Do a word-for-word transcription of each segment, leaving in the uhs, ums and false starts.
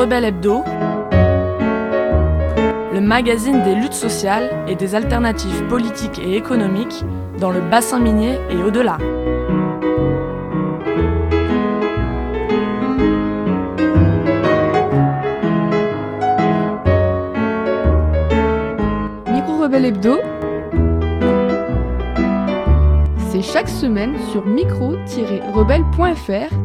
Rebelle Hebdo, le magazine des luttes sociales et des alternatives politiques et économiques dans le bassin minier et au-delà. Micro Rebelle Hebdo, c'est chaque semaine sur micro tiret rebelle point f r.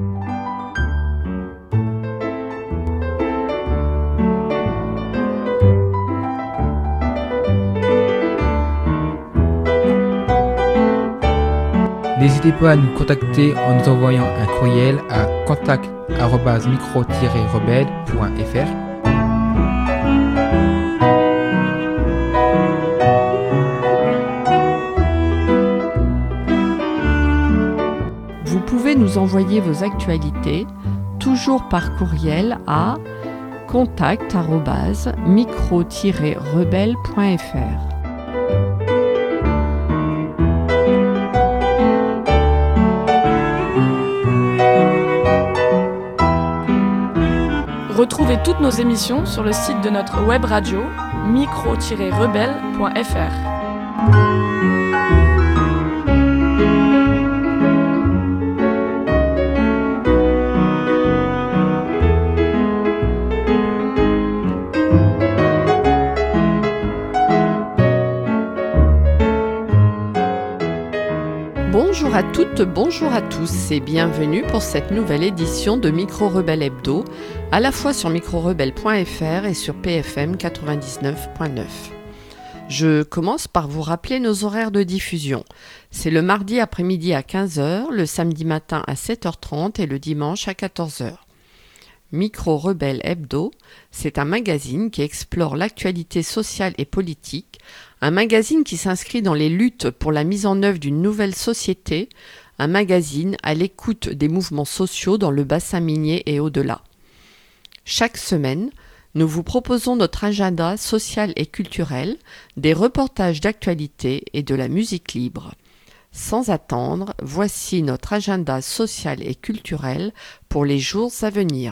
N'hésitez pas à nous contacter en nous envoyant un courriel à contact arobase micro tiret rebelle point f r. Vous pouvez nous envoyer vos actualités, toujours par courriel à contact arobase micro tiret rebelle point f r. Retrouvez toutes nos émissions sur le site de notre web radio micro tiret rebelle point f r. Bonjour à toutes, bonjour à tous et bienvenue pour cette nouvelle édition de Micro Rebelle Hebdo, à la fois sur micro rebelle point f r et sur P F M quatre-vingt-dix-neuf point neuf. Je commence par vous rappeler nos horaires de diffusion. C'est le mardi après-midi à quinze heures, le samedi matin à sept heures trente et le dimanche à quatorze heures. Micro Rebelle Hebdo, c'est un magazine qui explore l'actualité sociale et politique, un magazine qui s'inscrit dans les luttes pour la mise en œuvre d'une nouvelle société, un magazine à l'écoute des mouvements sociaux dans le bassin minier et au-delà. Chaque semaine, nous vous proposons notre agenda social et culturel, des reportages d'actualité et de la musique libre. Sans attendre, voici notre agenda social et culturel pour les jours à venir.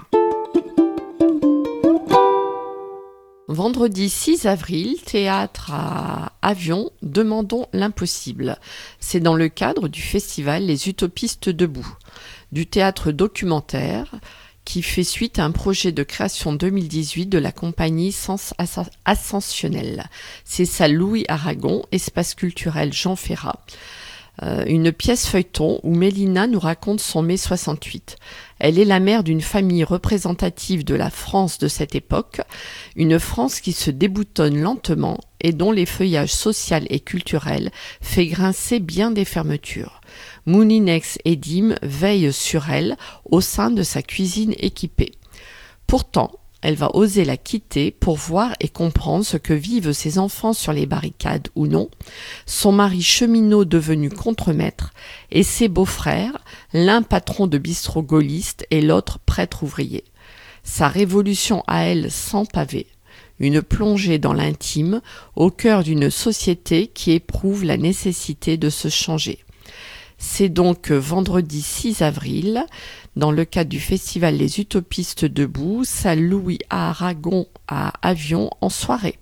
Vendredi six avril, théâtre à Avion, Demandons l'impossible. C'est dans le cadre du festival Les Utopistes debout, du théâtre documentaire qui fait suite à un projet de création deux mille dix-huit de la compagnie Sens Ascensionnel. C'est salle Louis Aragon, espace culturel Jean Ferrat. Euh, une pièce feuilleton où Mélina nous raconte son mai soixante-huit. Elle est la mère d'une famille représentative de la France de cette époque, une France qui se déboutonne lentement et dont les feuillages social et culturel fait grincer bien des fermetures. Moulinex et Dim veillent sur elle au sein de sa cuisine équipée. Pourtant, elle va oser la quitter pour voir et comprendre ce que vivent ses enfants sur les barricades ou non, son mari cheminot devenu contremaître et ses beaux-frères, l'un patron de bistrot gaulliste et l'autre prêtre ouvrier. Sa révolution à elle sans pavé, une plongée dans l'intime au cœur d'une société qui éprouve la nécessité de se changer. C'est donc vendredi six avril, dans le cadre du festival Les Utopistes debout, salle Louis Aragon à Avion en soirée.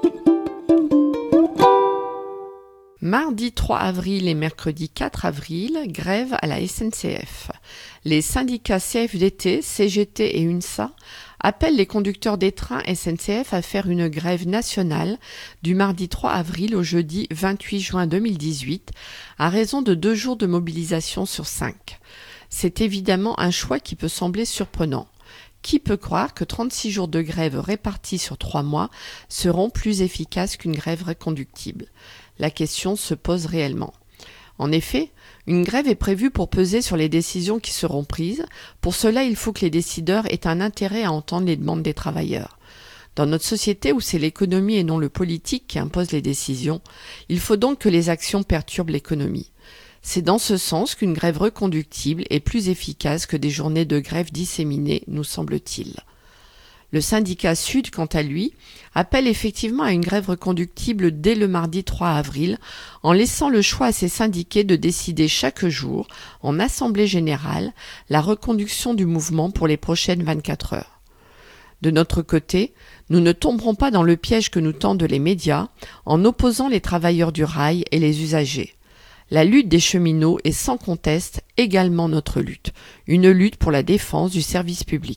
Mardi trois avril et mercredi quatre avril, grève à la S N C F. Les syndicats C F D T, C G T et UNSA appellent les conducteurs des trains S N C F à faire une grève nationale du mardi trois avril au jeudi vingt-huit juin deux mille dix-huit, à raison de deux jours de mobilisation sur cinq. C'est évidemment un choix qui peut sembler surprenant. Qui peut croire que trente-six jours de grève répartis sur trois mois seront plus efficaces qu'une grève reconductible ? La question se pose réellement. En effet, une grève est prévue pour peser sur les décisions qui seront prises. Pour cela, il faut que les décideurs aient un intérêt à entendre les demandes des travailleurs. Dans notre société où c'est l'économie et non le politique qui impose les décisions, il faut donc que les actions perturbent l'économie. C'est dans ce sens qu'une grève reconductible est plus efficace que des journées de grève disséminées, nous semble-t-il. Le syndicat Sud, quant à lui, appelle effectivement à une grève reconductible dès le mardi trois avril, en laissant le choix à ses syndiqués de décider chaque jour, en assemblée générale, la reconduction du mouvement pour les prochaines vingt-quatre heures. De notre côté, nous ne tomberons pas dans le piège que nous tendent les médias en opposant les travailleurs du rail et les usagers. La lutte des cheminots est sans conteste également notre lutte, une lutte pour la défense du service public.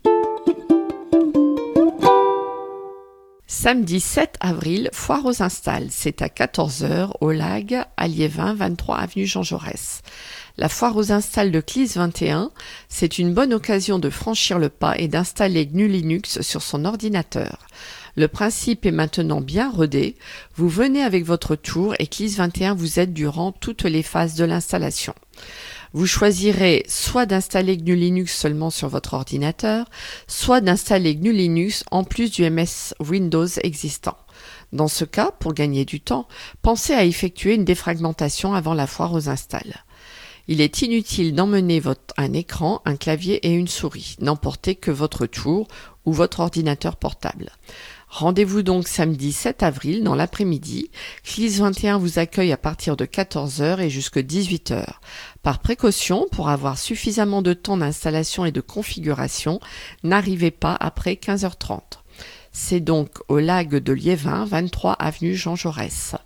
Samedi sept avril, foire aux installs. C'est à quatorze heures au Lag, à Liévin, vingt-trois avenue Jean Jaurès. La foire aux installs de Clis vingt et un, c'est une bonne occasion de franchir le pas et d'installer G N U Linux sur son ordinateur. Le principe est maintenant bien rodé. Vous venez avec votre tour et Clis vingt et un vous aide durant toutes les phases de l'installation. Vous choisirez soit d'installer G N U Linux seulement sur votre ordinateur, soit d'installer G N U Linux en plus du M S Windows existant. Dans ce cas, pour gagner du temps, pensez à effectuer une défragmentation avant la foire aux installs. Il est inutile d'emmener votre, un écran, un clavier et une souris. N'emportez que votre tour ou votre ordinateur portable. Rendez-vous donc samedi sept avril dans l'après-midi. Clis vingt et un vous accueille à partir de quatorze heures et jusqu'à dix-huit heures. Par précaution, pour avoir suffisamment de temps d'installation et de configuration, n'arrivez pas après quinze heures trente. C'est donc au Lag de Liévin, vingt-trois avenue Jean Jaurès.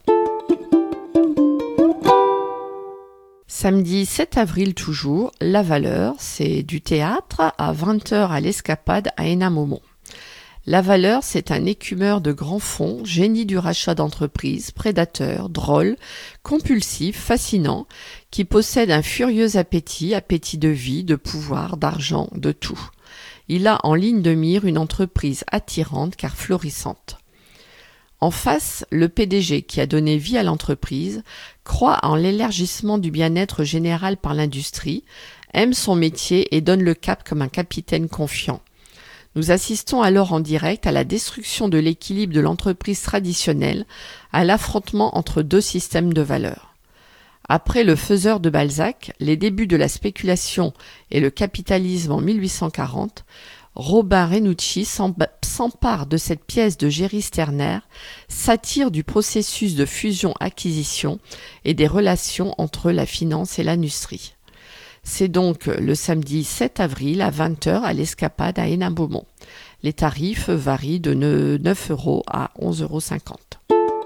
Samedi sept avril toujours, La Valeur, c'est du théâtre à vingt heures à l'Escapade à Hénin-Maumont. La Valeur, c'est un écumeur de grands fonds, génie du rachat d'entreprise, prédateur, drôle, compulsif, fascinant, qui possède un furieux appétit, appétit de vie, de pouvoir, d'argent, de tout. Il a en ligne de mire une entreprise attirante car florissante. En face, le P D G qui a donné vie à l'entreprise croit en l'élargissement du bien-être général par l'industrie, aime son métier et donne le cap comme un capitaine confiant. Nous assistons alors en direct à la destruction de l'équilibre de l'entreprise traditionnelle, à l'affrontement entre deux systèmes de valeurs. Après le Faiseur de Balzac, les débuts de la spéculation et le capitalisme en mille huit cent quarante, Robin Renucci s'empare de cette pièce de Géry Sterner, satire du processus de fusion-acquisition et des relations entre la finance et l'industrie. C'est donc le samedi sept avril à vingt heures à l'Escapade à Hénin-Beaumont. Les tarifs varient de neuf euros à onze euros cinquante.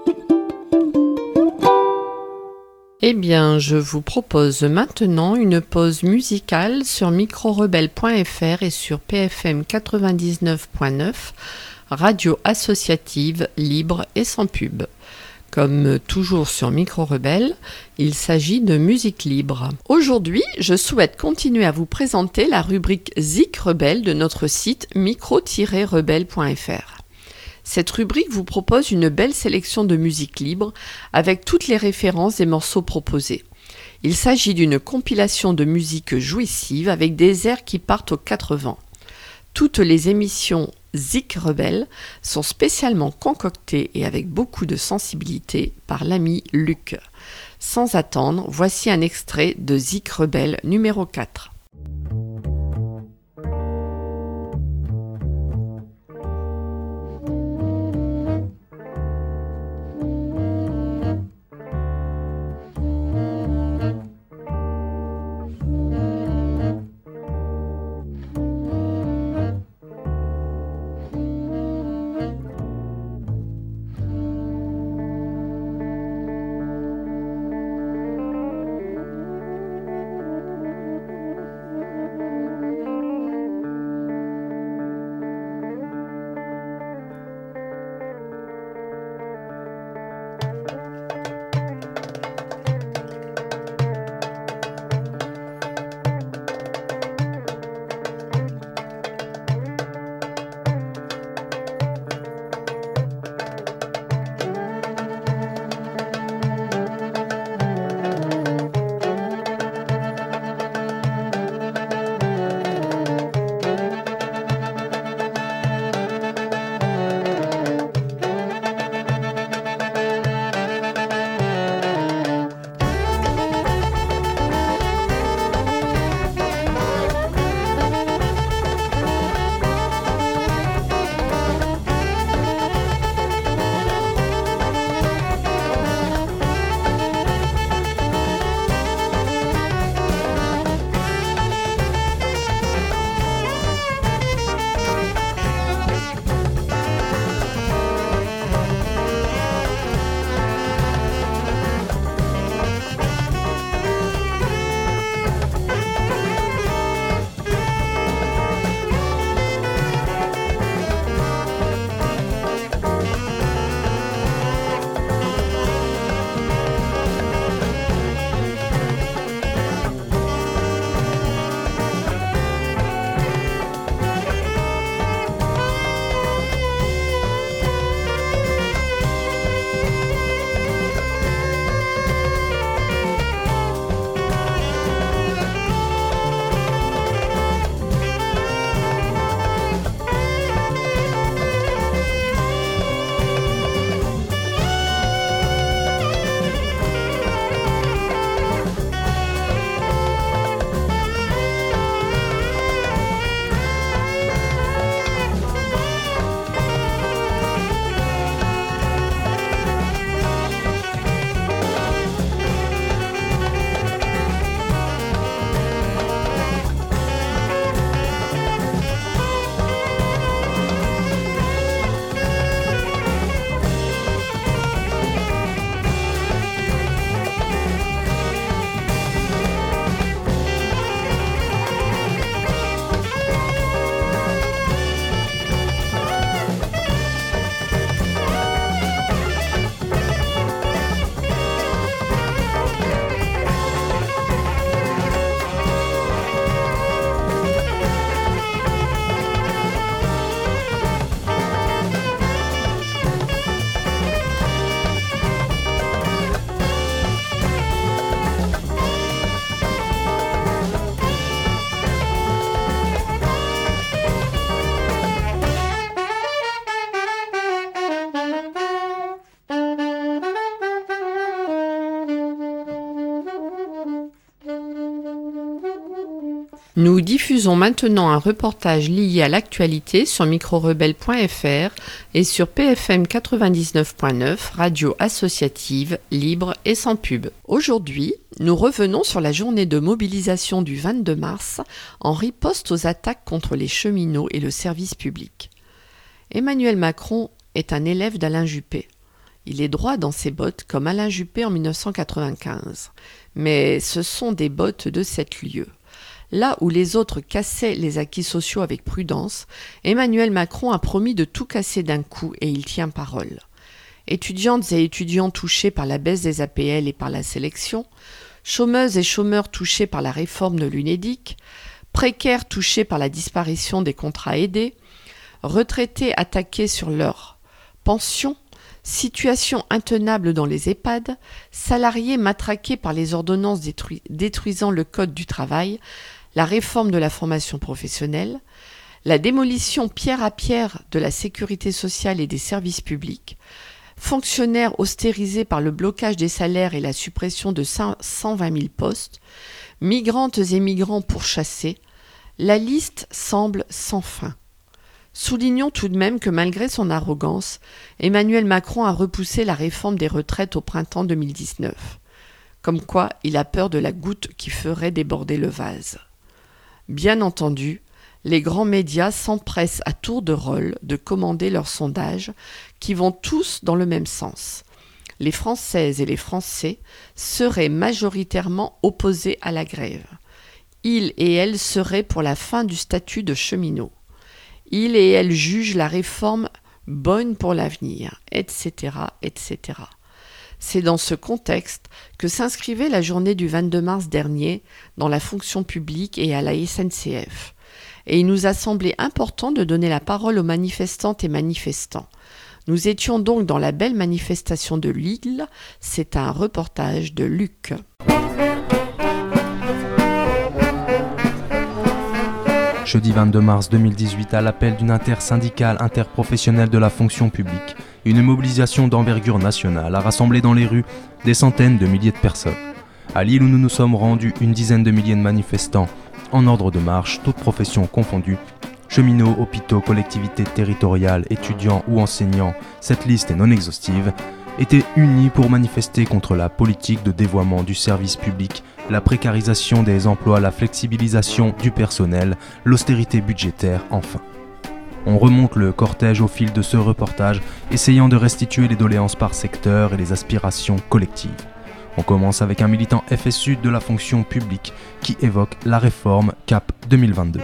Eh bien, je vous propose maintenant une pause musicale sur micro rebelle point f r et sur P F M quatre-vingt-dix-neuf point neuf, radio associative, libre et sans pub. Comme toujours sur Micro Rebelle, il s'agit de musique libre. Aujourd'hui, je souhaite continuer à vous présenter la rubrique Zik Rebelle de notre site micro tiret rebelle point f r. Cette rubrique vous propose une belle sélection de musique libre avec toutes les références des morceaux proposés. Il s'agit d'une compilation de musique jouissive avec des airs qui partent aux quatre vents. Toutes les émissions Zik Rebelle sont spécialement concoctées et avec beaucoup de sensibilité par l'ami Luc. Sans attendre, voici un extrait de Zik Rebelle numéro quatre. Nous diffusons maintenant un reportage lié à l'actualité sur micro rebelle point f r et sur P F M quatre-vingt-dix-neuf point neuf, radio associative, libre et sans pub. Aujourd'hui, nous revenons sur la journée de mobilisation du vingt-deux mars en riposte aux attaques contre les cheminots et le service public. Emmanuel Macron est un élève d'Alain Juppé. Il est droit dans ses bottes comme Alain Juppé en dix-neuf cent quatre-vingt-quinze. Mais ce sont des bottes de sept lieues. Là où les autres cassaient les acquis sociaux avec prudence, Emmanuel Macron a promis de tout casser d'un coup et il tient parole. Étudiantes et étudiants touchés par la baisse des A P L et par la sélection, chômeuses et chômeurs touchés par la réforme de l'UNEDIC, précaires touchés par la disparition des contrats aidés, retraités attaqués sur leur pension, situation intenable dans les EHPAD, salariés matraqués par les ordonnances détruis- détruisant le code du travail, la réforme de la formation professionnelle, la démolition pierre à pierre de la sécurité sociale et des services publics, fonctionnaires austérisés par le blocage des salaires et la suppression de cent vingt mille postes, migrantes et migrants pourchassés, la liste semble sans fin. Soulignons tout de même que malgré son arrogance, Emmanuel Macron a repoussé la réforme des retraites au printemps deux mille dix-neuf. Comme quoi, il a peur de la goutte qui ferait déborder le vase. Bien entendu, les grands médias s'empressent à tour de rôle de commander leurs sondages qui vont tous dans le même sens. Les Françaises et les Français seraient majoritairement opposés à la grève. Ils et elles seraient pour la fin du statut de cheminot. Ils et elles jugent la réforme bonne pour l'avenir, et cetera, et cetera. C'est dans ce contexte que s'inscrivait la journée du vingt-deux mars dernier dans la fonction publique et à la S N C F. Et il nous a semblé important de donner la parole aux manifestantes et manifestants. Nous étions donc dans la belle manifestation de Lille. C'est un reportage de Luc. Jeudi vingt-deux mars deux mille dix-huit, à l'appel d'une intersyndicale interprofessionnelle de la fonction publique, une mobilisation d'envergure nationale a rassemblé dans les rues des centaines de milliers de personnes. À Lille, où nous nous sommes rendus, une dizaine de milliers de manifestants, en ordre de marche, toutes professions confondues, cheminots, hôpitaux, collectivités territoriales, étudiants ou enseignants, cette liste est non exhaustive, étaient unis pour manifester contre la politique de dévoiement du service public, la précarisation des emplois, la flexibilisation du personnel, l'austérité budgétaire, enfin. On remonte le cortège au fil de ce reportage, essayant de restituer les doléances par secteur et les aspirations collectives. On commence avec un militant F S U de la fonction publique qui évoque la réforme C A P deux mille vingt-deux.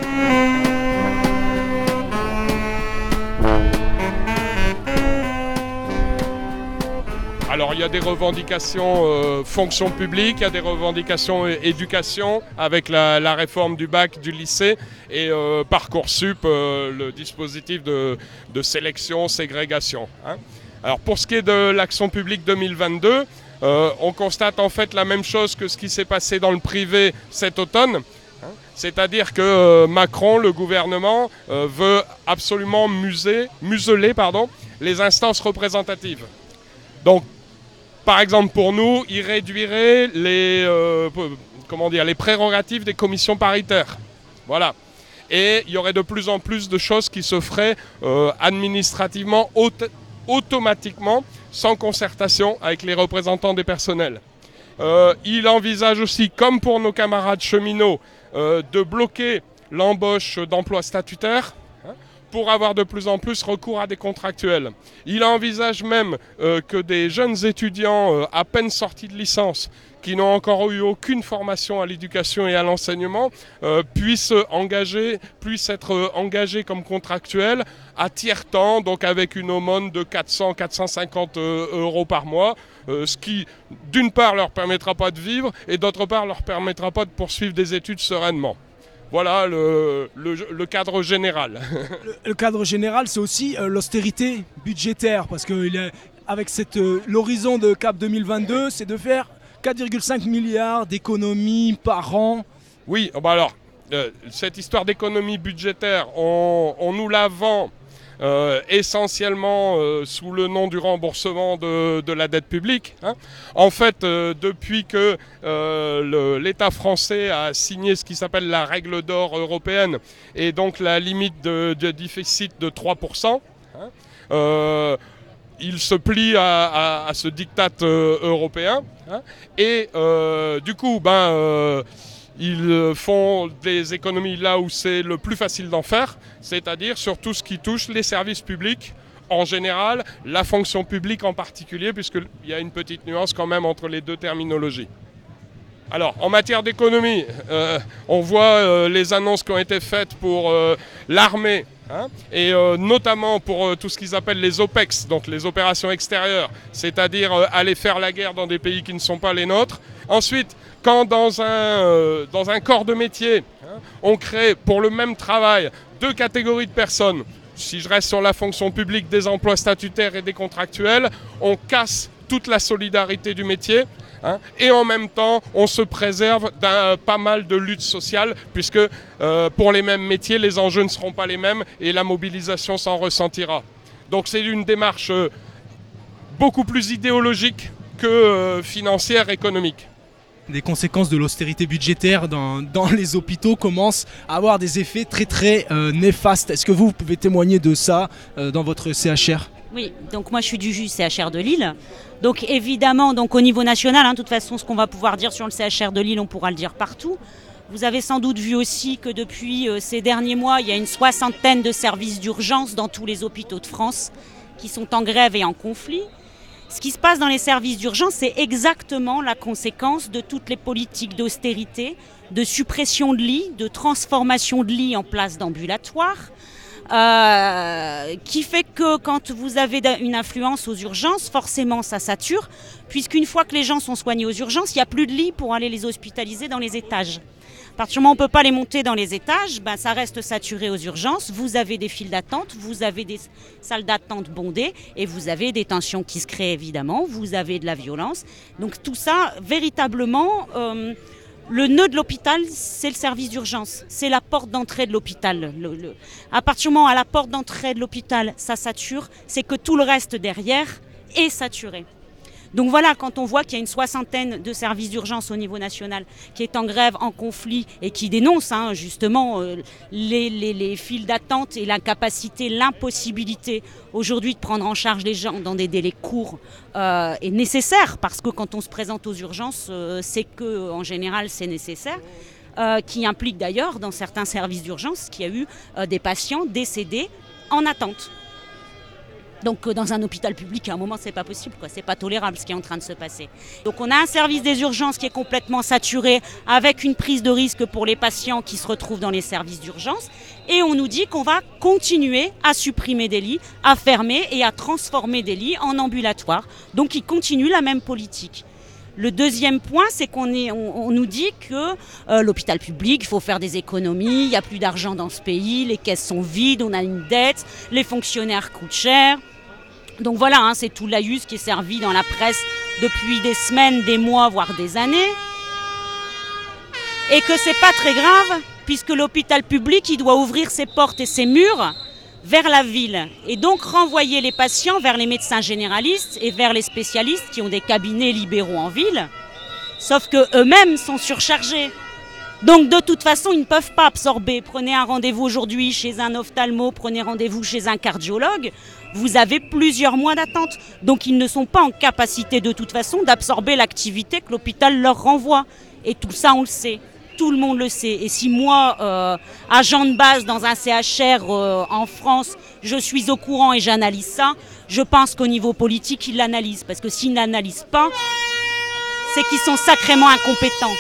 Alors il y a des revendications euh, fonction publique, il y a des revendications euh, éducation avec la, la réforme du bac, du lycée et euh, Parcoursup, euh, le dispositif de, de sélection, ségrégation. Hein. Alors pour ce qui est de l'action publique deux mille vingt-deux, euh, on constate en fait la même chose que ce qui s'est passé dans le privé cet automne. Hein. C'est-à-dire que euh, Macron, le gouvernement, euh, veut absolument muser, museler pardon, les instances représentatives. Donc, par exemple, pour nous, il réduirait les, euh, comment dire, les prérogatives des commissions paritaires. Voilà. Et il y aurait de plus en plus de choses qui se feraient euh, administrativement, aut- automatiquement, sans concertation avec les représentants des personnels. Euh, il envisage aussi, comme pour nos camarades cheminots, euh, de bloquer l'embauche d'emplois statutaires, pour avoir de plus en plus recours à des contractuels. Il envisage même euh, que des jeunes étudiants euh, à peine sortis de licence, qui n'ont encore eu aucune formation à l'éducation et à l'enseignement, euh, puissent, engager, puissent être euh, engagés comme contractuels à tiers-temps, donc avec une aumône de quatre cents à quatre cent cinquante euh, euros par mois, euh, ce qui, d'une part, leur permettra pas de vivre et d'autre part, leur permettra pas de poursuivre des études sereinement. Voilà le, le, le cadre général. Le, le cadre général, c'est aussi euh, l'austérité budgétaire, parce qu'avec euh, l'horizon de C A P deux mille vingt-deux, c'est de faire quatre virgule cinq milliards d'économies par an. Oui, bah alors, euh, cette histoire d'économie budgétaire, on, on nous la vend euh, essentiellement euh, sous le nom du remboursement de, de la dette publique. Hein. En fait, euh, depuis que euh, l'État français a signé ce qui s'appelle la règle d'or européenne et donc la limite de, de déficit de trois pour cent, hein, euh, il se plie à, à, à ce diktat euh, européen, hein, et euh, du coup, ben, euh, ils font des économies là où c'est le plus facile d'en faire, c'est-à-dire sur tout ce qui touche les services publics en général, la fonction publique en particulier, puisqu'il y a une petite nuance quand même entre les deux terminologies. Alors, en matière d'économie, euh, on voit euh, les annonces qui ont été faites pour euh, l'armée, hein, et euh, notamment pour euh, tout ce qu'ils appellent les O P E X, donc les opérations extérieures, c'est-à-dire euh, aller faire la guerre dans des pays qui ne sont pas les nôtres. Ensuite, quand dans un, euh, dans un corps de métier, hein, on crée pour le même travail deux catégories de personnes, si je reste sur la fonction publique des emplois statutaires et des contractuels, on casse toute la solidarité du métier. Hein, et en même temps, on se préserve d'un pas mal de luttes sociales, puisque euh, pour les mêmes métiers, les enjeux ne seront pas les mêmes et la mobilisation s'en ressentira. Donc c'est une démarche euh, beaucoup plus idéologique que euh, financière, économique. Des conséquences de l'austérité budgétaire dans, dans les hôpitaux commencent à avoir des effets très très euh, néfastes. Est-ce que vous, vous pouvez témoigner de ça euh, dans votre C H R ? Oui, donc moi je suis du J U C H R de Lille. Donc évidemment, donc au niveau national, hein, de toute façon, ce qu'on va pouvoir dire sur le C H R de Lille, on pourra le dire partout. Vous avez sans doute vu aussi que depuis euh, ces derniers mois, il y a une soixantaine de services d'urgence dans tous les hôpitaux de France qui sont en grève et en conflit. Ce qui se passe dans les services d'urgence, c'est exactement la conséquence de toutes les politiques d'austérité, de suppression de lits, de transformation de lits en places d'ambulatoires. Euh, qui fait que quand vous avez une influence aux urgences, forcément ça sature, puisqu'une fois que les gens sont soignés aux urgences, il n'y a plus de lits pour aller les hospitaliser dans les étages. À partir du moment où on ne peut pas les monter dans les étages, ben ça reste saturé aux urgences, vous avez des files d'attente, vous avez des salles d'attente bondées et vous avez des tensions qui se créent évidemment, vous avez de la violence. Donc tout ça, véritablement... Euh, Le nœud de l'hôpital, c'est le service d'urgence, c'est la porte d'entrée de l'hôpital. Le, le... À partir du moment où à la porte d'entrée de l'hôpital, ça sature, c'est que tout le reste derrière est saturé. Donc voilà, quand on voit qu'il y a une soixantaine de services d'urgence au niveau national qui est en grève, en conflit et qui dénonce hein, justement euh, les, les, les files d'attente et l'incapacité, l'impossibilité aujourd'hui de prendre en charge les gens dans des délais courts euh, est nécessaire, parce que quand on se présente aux urgences, euh, c'est que en général c'est nécessaire. Euh, qui implique d'ailleurs dans certains services d'urgence qu'il y a eu euh, des patients décédés en attente. Donc dans un hôpital public, à un moment, c'est pas possible, quoi. C'est pas tolérable ce qui est en train de se passer. Donc on a un service des urgences qui est complètement saturé, avec une prise de risque pour les patients qui se retrouvent dans les services d'urgence. Et on nous dit qu'on va continuer à supprimer des lits, à fermer et à transformer des lits en ambulatoires. Donc ils continuent la même politique. Le deuxième point, c'est qu'on est, on, on nous dit que euh, l'hôpital public, il faut faire des économies, il n'y a plus d'argent dans ce pays, les caisses sont vides, on a une dette, les fonctionnaires coûtent cher. Donc voilà, hein, c'est tout laïus qui est servi dans la presse depuis des semaines, des mois, voire des années. Et que c'est pas très grave, puisque l'hôpital public, il doit ouvrir ses portes et ses murs vers la ville, et donc renvoyer les patients vers les médecins généralistes et vers les spécialistes qui ont des cabinets libéraux en ville, sauf qu'eux-mêmes sont surchargés. Donc de toute façon, ils ne peuvent pas absorber. Prenez un rendez-vous aujourd'hui chez un ophtalmo, prenez rendez-vous chez un cardiologue, vous avez plusieurs mois d'attente. Donc ils ne sont pas en capacité de toute façon d'absorber l'activité que l'hôpital leur renvoie. Et tout ça, on le sait. Tout le monde le sait. Et si moi, euh, agent de base dans un C H R euh, en France, je suis au courant et j'analyse ça, je pense qu'au niveau politique, ils l'analysent. Parce que s'ils n'analysent pas, c'est qu'ils sont sacrément incompétents.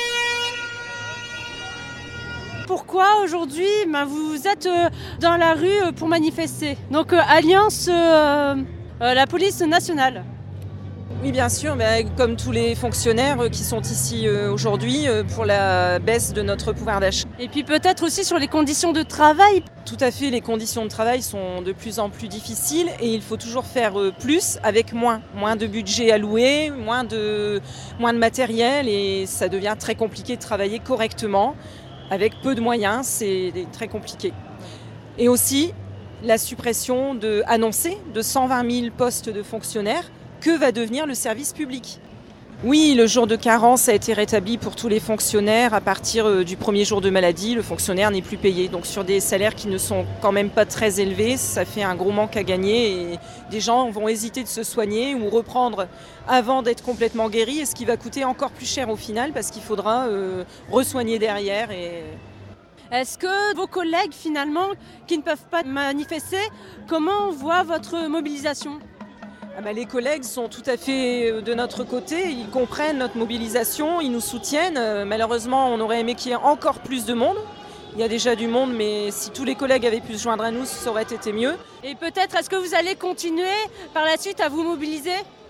Pourquoi aujourd'hui ben, vous êtes euh, dans la rue pour manifester? Donc euh, Alliance, euh, euh, la police nationale. Oui, bien sûr, mais comme tous les fonctionnaires qui sont ici aujourd'hui pour la baisse de notre pouvoir d'achat. Et puis peut-être aussi sur les conditions de travail. Tout à fait, les conditions de travail sont de plus en plus difficiles et il faut toujours faire plus avec moins. Moins de budget alloué, moins de, moins de matériel et ça devient très compliqué de travailler correctement. Avec peu de moyens, c'est très compliqué. Et aussi, la suppression de, annoncée de cent vingt mille postes de fonctionnaires. Que va devenir le service public ? Oui, le jour de carence a été rétabli pour tous les fonctionnaires. À partir du premier jour de maladie, le fonctionnaire n'est plus payé. Donc sur des salaires qui ne sont quand même pas très élevés, ça fait un gros manque à gagner et des gens vont hésiter de se soigner ou reprendre avant d'être complètement guéris, et ce qui va coûter encore plus cher au final parce qu'il faudra euh, re-soigner derrière. Et... Est-ce que vos collègues finalement qui ne peuvent pas manifester, comment voient votre mobilisation ? Ah bah, les collègues sont tout à fait de notre côté, ils comprennent notre mobilisation, ils nous soutiennent. Euh, malheureusement, on aurait aimé qu'il y ait encore plus de monde. Il y a déjà du monde, mais si tous les collègues avaient pu se joindre à nous, ça aurait été mieux. Et peut-être, est-ce que vous allez continuer par la suite à vous mobiliser ?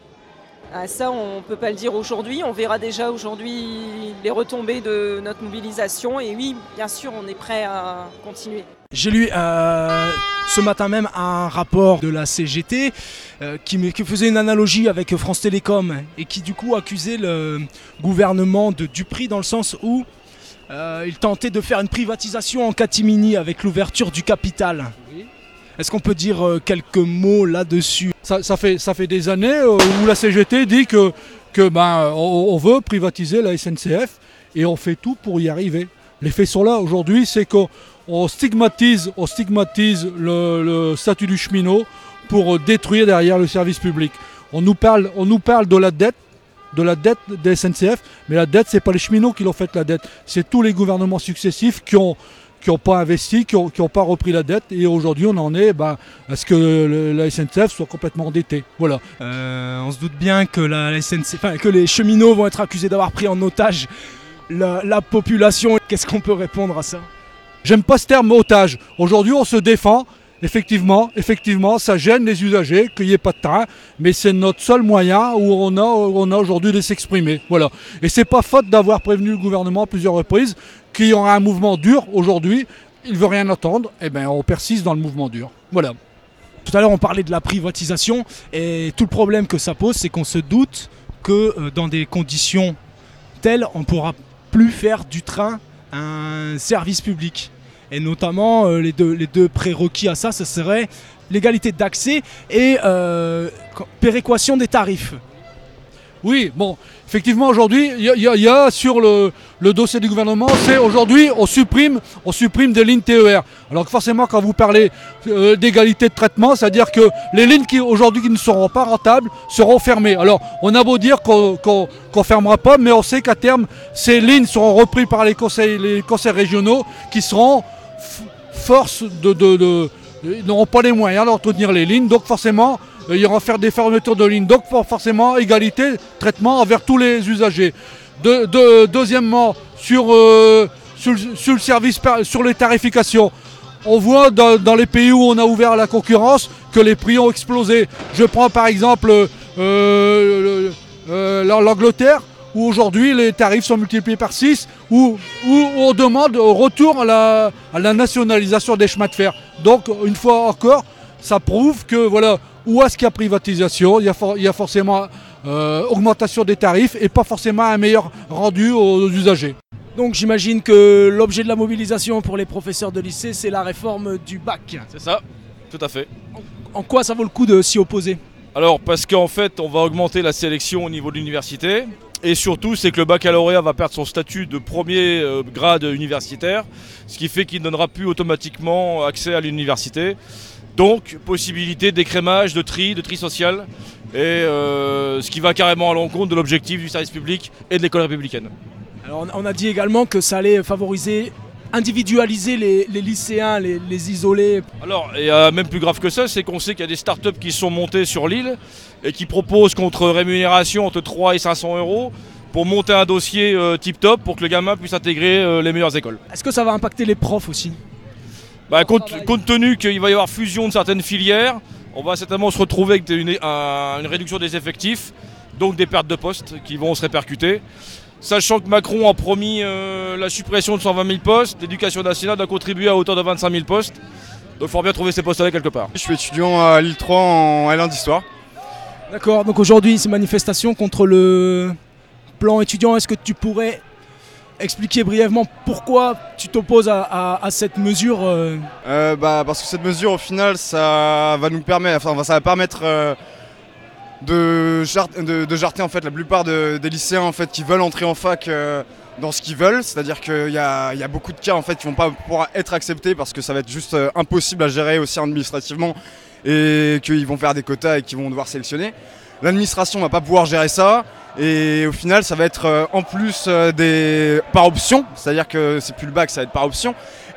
Ah, ça, on ne peut pas le dire aujourd'hui. On verra déjà aujourd'hui les retombées de notre mobilisation. Et oui, bien sûr, on est prêt à continuer. J'ai lu euh, ce matin même un rapport de la C G T euh, qui, qui faisait une analogie avec France Télécom et qui du coup accusait le gouvernement de duperie dans le sens où euh, il tentait de faire une privatisation en catimini avec l'ouverture du capital. Oui. Est-ce qu'on peut dire euh, quelques mots là-dessus ? ça, ça, fait, ça fait des années euh, où la C G T dit que, que ben, on, on veut privatiser la S N C F et on fait tout pour y arriver. Les faits sont là aujourd'hui, c'est qu'on on stigmatise, on stigmatise le, le statut du cheminot pour détruire derrière le service public. On nous parle, on nous parle de la dette, de la dette des S N C F, mais la dette, c'est pas les cheminots qui l'ont fait la dette, c'est tous les gouvernements successifs qui ont qui n'ont pas investi, qui n'ont qui ont pas repris la dette, et aujourd'hui on en est ben, à ce que le, la S N C F soit complètement endettée. Voilà. Euh, on se doute bien que, la, la S N C F, enfin, que les cheminots vont être accusés d'avoir pris en otage la, la population. Qu'est-ce qu'on peut répondre à ça ? J'aime pas ce terme otage. Aujourd'hui on se défend, effectivement, effectivement ça gêne les usagers qu'il n'y ait pas de train, mais c'est notre seul moyen où on a, on a aujourd'hui de s'exprimer. Voilà. Et c'est pas faute d'avoir prévenu le gouvernement à plusieurs reprises qu'il y aura un mouvement dur aujourd'hui, il ne veut rien entendre, et bien on persiste dans le mouvement dur. Voilà. Tout à l'heure on parlait de la privatisation, et tout le problème que ça pose, c'est qu'on se doute que euh, dans des conditions telles, on ne pourra plus faire du train un service public. Et notamment euh, les, deux, les deux prérequis à ça, ce serait l'égalité d'accès et euh, péréquation des tarifs. Oui, bon, effectivement aujourd'hui, il y, y, y a sur le, le dossier du gouvernement, c'est aujourd'hui on supprime, on supprime des lignes T E R. Alors que forcément quand vous parlez euh, d'égalité de traitement, c'est-à-dire que les lignes qui aujourd'hui qui ne seront pas rentables seront fermées. Alors on a beau dire qu'on qu'on, qu'on fermera pas, mais on sait qu'à terme ces lignes seront reprises par les conseils, les conseils régionaux qui seront f- force de, de, de, de ils n'auront pas les moyens d'entretenir les lignes, donc forcément il y aura faire des fermetures de lignes, donc forcément égalité, traitement envers tous les usagers. De, de, deuxièmement, sur, euh, sur, sur le service, sur les tarifications, on voit dans, dans les pays où on a ouvert à la concurrence que les prix ont explosé. Je prends par exemple euh, euh, l'Angleterre, où aujourd'hui les tarifs sont multipliés par six, où, où on demande retour à la, à la nationalisation des chemins de fer. Donc une fois encore, ça prouve que voilà, où est-ce qu'il y a privatisation, il y a, for- il y a forcément euh, augmentation des tarifs et pas forcément un meilleur rendu aux, aux usagers. Donc j'imagine que l'objet de la mobilisation pour les professeurs de lycée, c'est la réforme du bac. C'est ça, tout à fait. En, en quoi ça vaut le coup de s'y opposer ? Alors parce qu'en fait on va augmenter la sélection au niveau de l'université, et surtout c'est que le baccalauréat va perdre son statut de premier euh, grade universitaire, ce qui fait qu'il ne donnera plus automatiquement accès à l'université. Donc, possibilité d'écrémage, de tri, de tri social, et euh, ce qui va carrément à l'encontre de l'objectif du service public et de l'école républicaine. Alors, on a dit également que ça allait favoriser, individualiser les, les lycéens, les, les isoler. Alors, et euh, même plus grave que ça, c'est qu'on sait qu'il y a des startups qui sont montées sur l'île et qui proposent contre rémunération entre trois et cinq cents euros pour monter un dossier euh, tip-top pour que le gamin puisse intégrer euh, les meilleures écoles. Est-ce que ça va impacter les profs aussi ? Bah, compte, compte tenu qu'il va y avoir fusion de certaines filières, on va certainement se retrouver avec une, un, une réduction des effectifs, donc des pertes de postes qui vont se répercuter. Sachant que Macron a promis euh, la suppression de cent vingt mille postes, l'éducation nationale a contribué à hauteur de vingt-cinq mille postes, donc il faut bien trouver ces postes-là quelque part. Je suis étudiant à Lille trois en L un d'histoire. D'accord, donc aujourd'hui c'est manifestation contre le plan étudiant. Est-ce que tu pourrais expliquer brièvement pourquoi tu t'opposes à, à, à cette mesure euh... Euh, bah, Parce que cette mesure, au final, ça va nous permettre, enfin, ça va permettre euh, de, jar- de, de jarter en fait, la plupart de, des lycéens en fait, qui veulent entrer en fac euh, dans ce qu'ils veulent. C'est-à-dire qu'il y a, il y a beaucoup de cas en fait, qui ne vont pas pouvoir être acceptés parce que ça va être juste euh, impossible à gérer aussi administrativement et qu'ils vont faire des quotas et qu'ils vont devoir sélectionner. L'administration ne va pas pouvoir gérer ça et au final ça va être euh, en plus euh, des... par option, c'est-à-dire que c'est plus le bac, ça va être par option.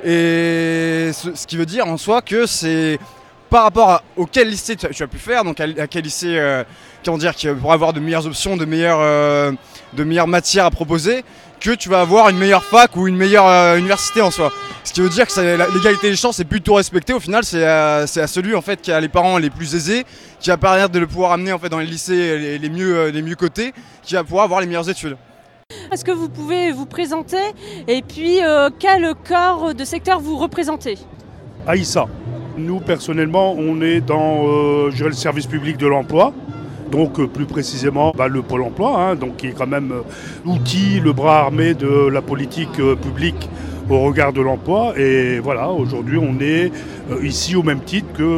Et ce, ce qui veut dire en soi que c'est par rapport à auquel lycée tu as, tu as pu faire, donc à, à quel lycée euh, comment dire, qui pourra avoir de meilleures options, de meilleures, euh, de meilleures matières à proposer, que tu vas avoir une meilleure fac ou une meilleure euh, université en soi. Ce qui veut dire que ça, la, l'égalité des chances est plutôt respectée. Au final, c'est à, c'est à celui en fait, qui a les parents les plus aisés, qui va permettre de le pouvoir amener en fait, dans les lycées les, les, mieux, les mieux cotés, qui va pouvoir avoir les meilleures études. Est-ce que vous pouvez vous présenter et puis euh, quel corps de secteur vous représentez? Aïssa. Nous, personnellement, on est dans euh, je dirais, le service public de l'emploi. Donc euh, plus précisément bah, le Pôle emploi, hein, donc, qui est quand même euh, l'outil, le bras armé de la politique euh, publique au regard de l'emploi. Et voilà, aujourd'hui on est euh, ici au même titre que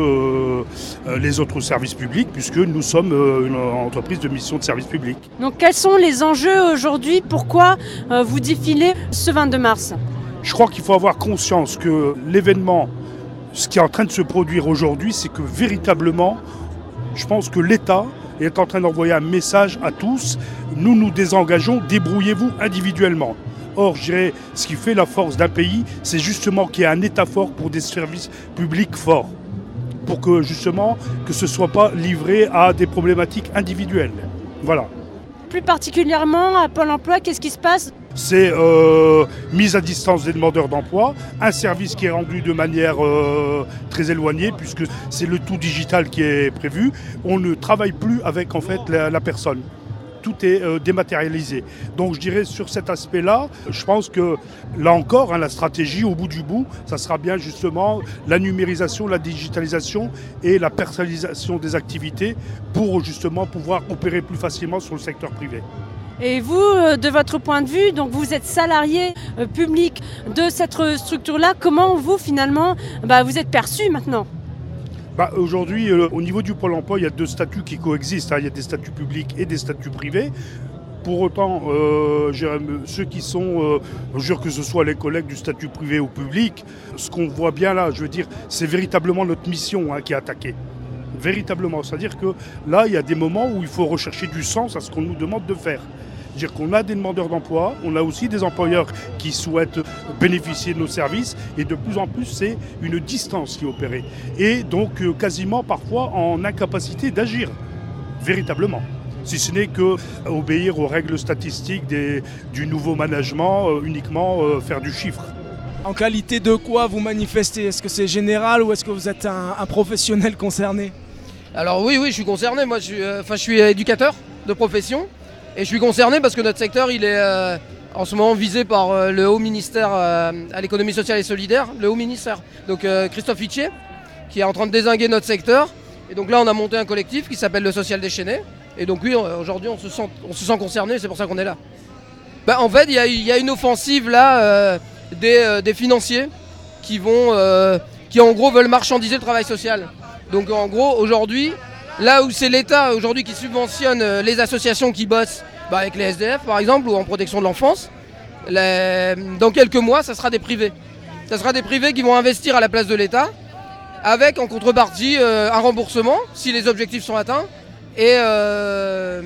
euh, les autres services publics, puisque nous sommes euh, une entreprise de mission de service public. Donc quels sont les enjeux aujourd'hui? Pourquoi euh, vous défilez ce vingt-deux mars? Je crois qu'il faut avoir conscience que l'événement, ce qui est en train de se produire aujourd'hui, c'est que véritablement, je pense que l'État est en train d'envoyer un message à tous. Nous nous désengageons, débrouillez-vous individuellement. Or, je dirais, ce qui fait la force d'un pays, c'est justement qu'il y ait un État fort pour des services publics forts. Pour que, justement, que ce ne soit pas livré à des problématiques individuelles. Voilà. Plus particulièrement à Pôle emploi, qu'est-ce qui se passe? C'est euh, mise à distance des demandeurs d'emploi, un service qui est rendu de manière euh, très éloignée puisque c'est le tout digital qui est prévu. On ne travaille plus avec en fait la, la personne. Tout est euh, dématérialisé. Donc je dirais sur cet aspect-là, je pense que là encore, hein, la stratégie au bout du bout, ça sera bien justement la numérisation, la digitalisation et la personnalisation des activités pour justement pouvoir opérer plus facilement sur le secteur privé. Et vous, de votre point de vue, donc vous êtes salarié euh, public de cette structure-là, comment vous finalement, bah, vous êtes perçu maintenant? Bah, aujourd'hui, euh, au niveau du Pôle emploi, il y a deux statuts qui coexistent. Hein. Il y a des statuts publics et des statuts privés. Pour autant, euh, ceux qui sont, euh, je veux dire que ce soit les collègues du statut privé ou public, ce qu'on voit bien là, je veux dire, c'est véritablement notre mission hein, qui est attaquée. Véritablement. C'est-à-dire que là, il y a des moments où il faut rechercher du sens à ce qu'on nous demande de faire. C'est-à-dire qu'on a des demandeurs d'emploi, on a aussi des employeurs qui souhaitent bénéficier de nos services et de plus en plus c'est une distance qui est opérée et donc euh, quasiment parfois en incapacité d'agir véritablement. Si ce n'est que obéir aux règles statistiques des, du nouveau management, euh, uniquement euh, faire du chiffre. En qualité de quoi vous manifestez? Est-ce que c'est général ou est-ce que vous êtes un, un professionnel concerné? Alors oui, oui, je suis concerné. Moi, je suis, euh, je suis éducateur de profession. Et je suis concerné parce que notre secteur il est euh, en ce moment visé par euh, le haut ministère euh, à l'économie sociale et solidaire, le haut ministère, donc euh, Christophe Hitchier, qui est en train de dézinguer notre secteur. Et donc là on a monté un collectif qui s'appelle le Social Déchaîné. Et donc oui, aujourd'hui on se sent, on se sent concerné, c'est pour ça qu'on est là. Bah, en fait il y a, y a une offensive là euh, des, euh, des financiers qui vont, euh, qui en gros veulent marchandiser le travail social. Donc en gros aujourd'hui, là où c'est l'État aujourd'hui qui subventionne les associations qui bossent bah avec les S D F par exemple ou en protection de l'enfance, les... dans quelques mois ça sera des privés. Ça sera des privés qui vont investir à la place de l'État avec en contrepartie euh, un remboursement si les objectifs sont atteints et, euh...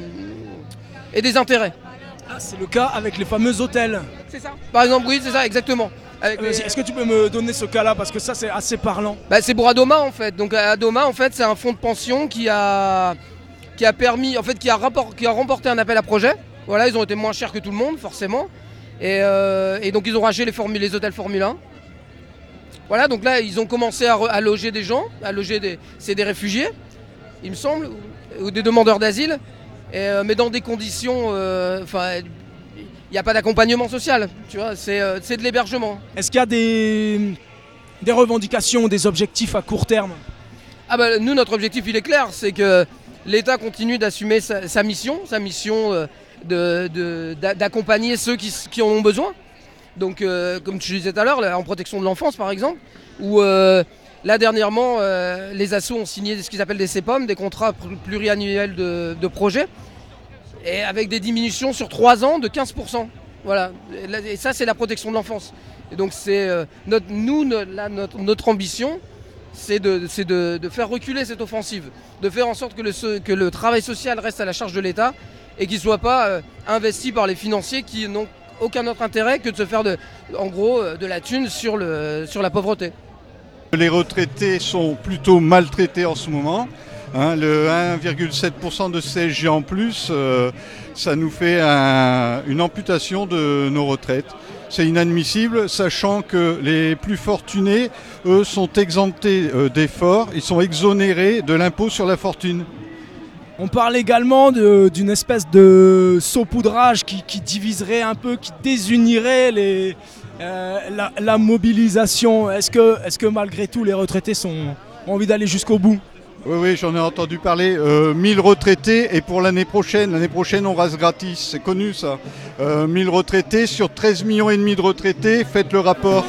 et des intérêts. Ah, c'est le cas avec les fameux hôtels. C'est ça. Par exemple oui c'est ça exactement. Euh, les... Est-ce que tu peux me donner ce cas-là parce que ça c'est assez parlant? Bah, c'est pour Adoma en fait. Donc Adoma en fait c'est un fonds de pension qui a qui a permis en fait qui a, rapport... qui a remporté un appel à projet. Voilà, ils ont été moins chers que tout le monde forcément. Et, euh... et donc ils ont racheté les, formules... les hôtels Formule un. Voilà, donc là ils ont commencé à, re... à loger des gens, à loger des c'est des réfugiés, il me semble, ou des demandeurs d'asile. Et, euh, mais dans des conditions enfin euh, il n'y a pas d'accompagnement social, tu vois, c'est, euh, c'est de l'hébergement. Est-ce qu'il y a des, des revendications, des objectifs à court terme? Ah bah, nous, notre objectif, il est clair, c'est que l'État continue d'assumer sa, sa mission, sa mission euh, de, de, d'accompagner ceux qui, qui en ont besoin. Donc, euh, comme je disais tout à l'heure, en protection de l'enfance par exemple, où euh, là dernièrement, euh, les assos ont signé ce qu'ils appellent des C P O M, des contrats pluriannuels de, de projets, et avec des diminutions sur trois ans de quinze pour cent. Voilà, et ça c'est la protection de l'enfance. Et donc c'est euh, notre, nous, notre, là, notre, notre ambition, c'est, de, c'est de, de faire reculer cette offensive, de faire en sorte que le, que le travail social reste à la charge de l'État et qu'il ne soit pas euh, investi par les financiers qui n'ont aucun autre intérêt que de se faire de, en gros de la thune sur, le, sur la pauvreté. Les retraités sont plutôt maltraités en ce moment. Hein, le un virgule sept pour cent de C S G en plus, euh, ça nous fait un, une amputation de nos retraites. C'est inadmissible, sachant que les plus fortunés, eux, sont exemptés euh, d'efforts, ils sont exonérés de l'impôt sur la fortune. On parle également de, d'une espèce de saupoudrage qui, qui diviserait un peu, qui désunirait les, euh, la, la mobilisation. Est-ce que, est-ce que malgré tout les retraités sont, ont envie d'aller jusqu'au bout ? Oui, oui, j'en ai entendu parler. Euh, mille retraités et pour l'année prochaine, l'année prochaine on rase gratis, c'est connu ça. Euh, mille retraités sur treize millions et demi de retraités, faites le rapport.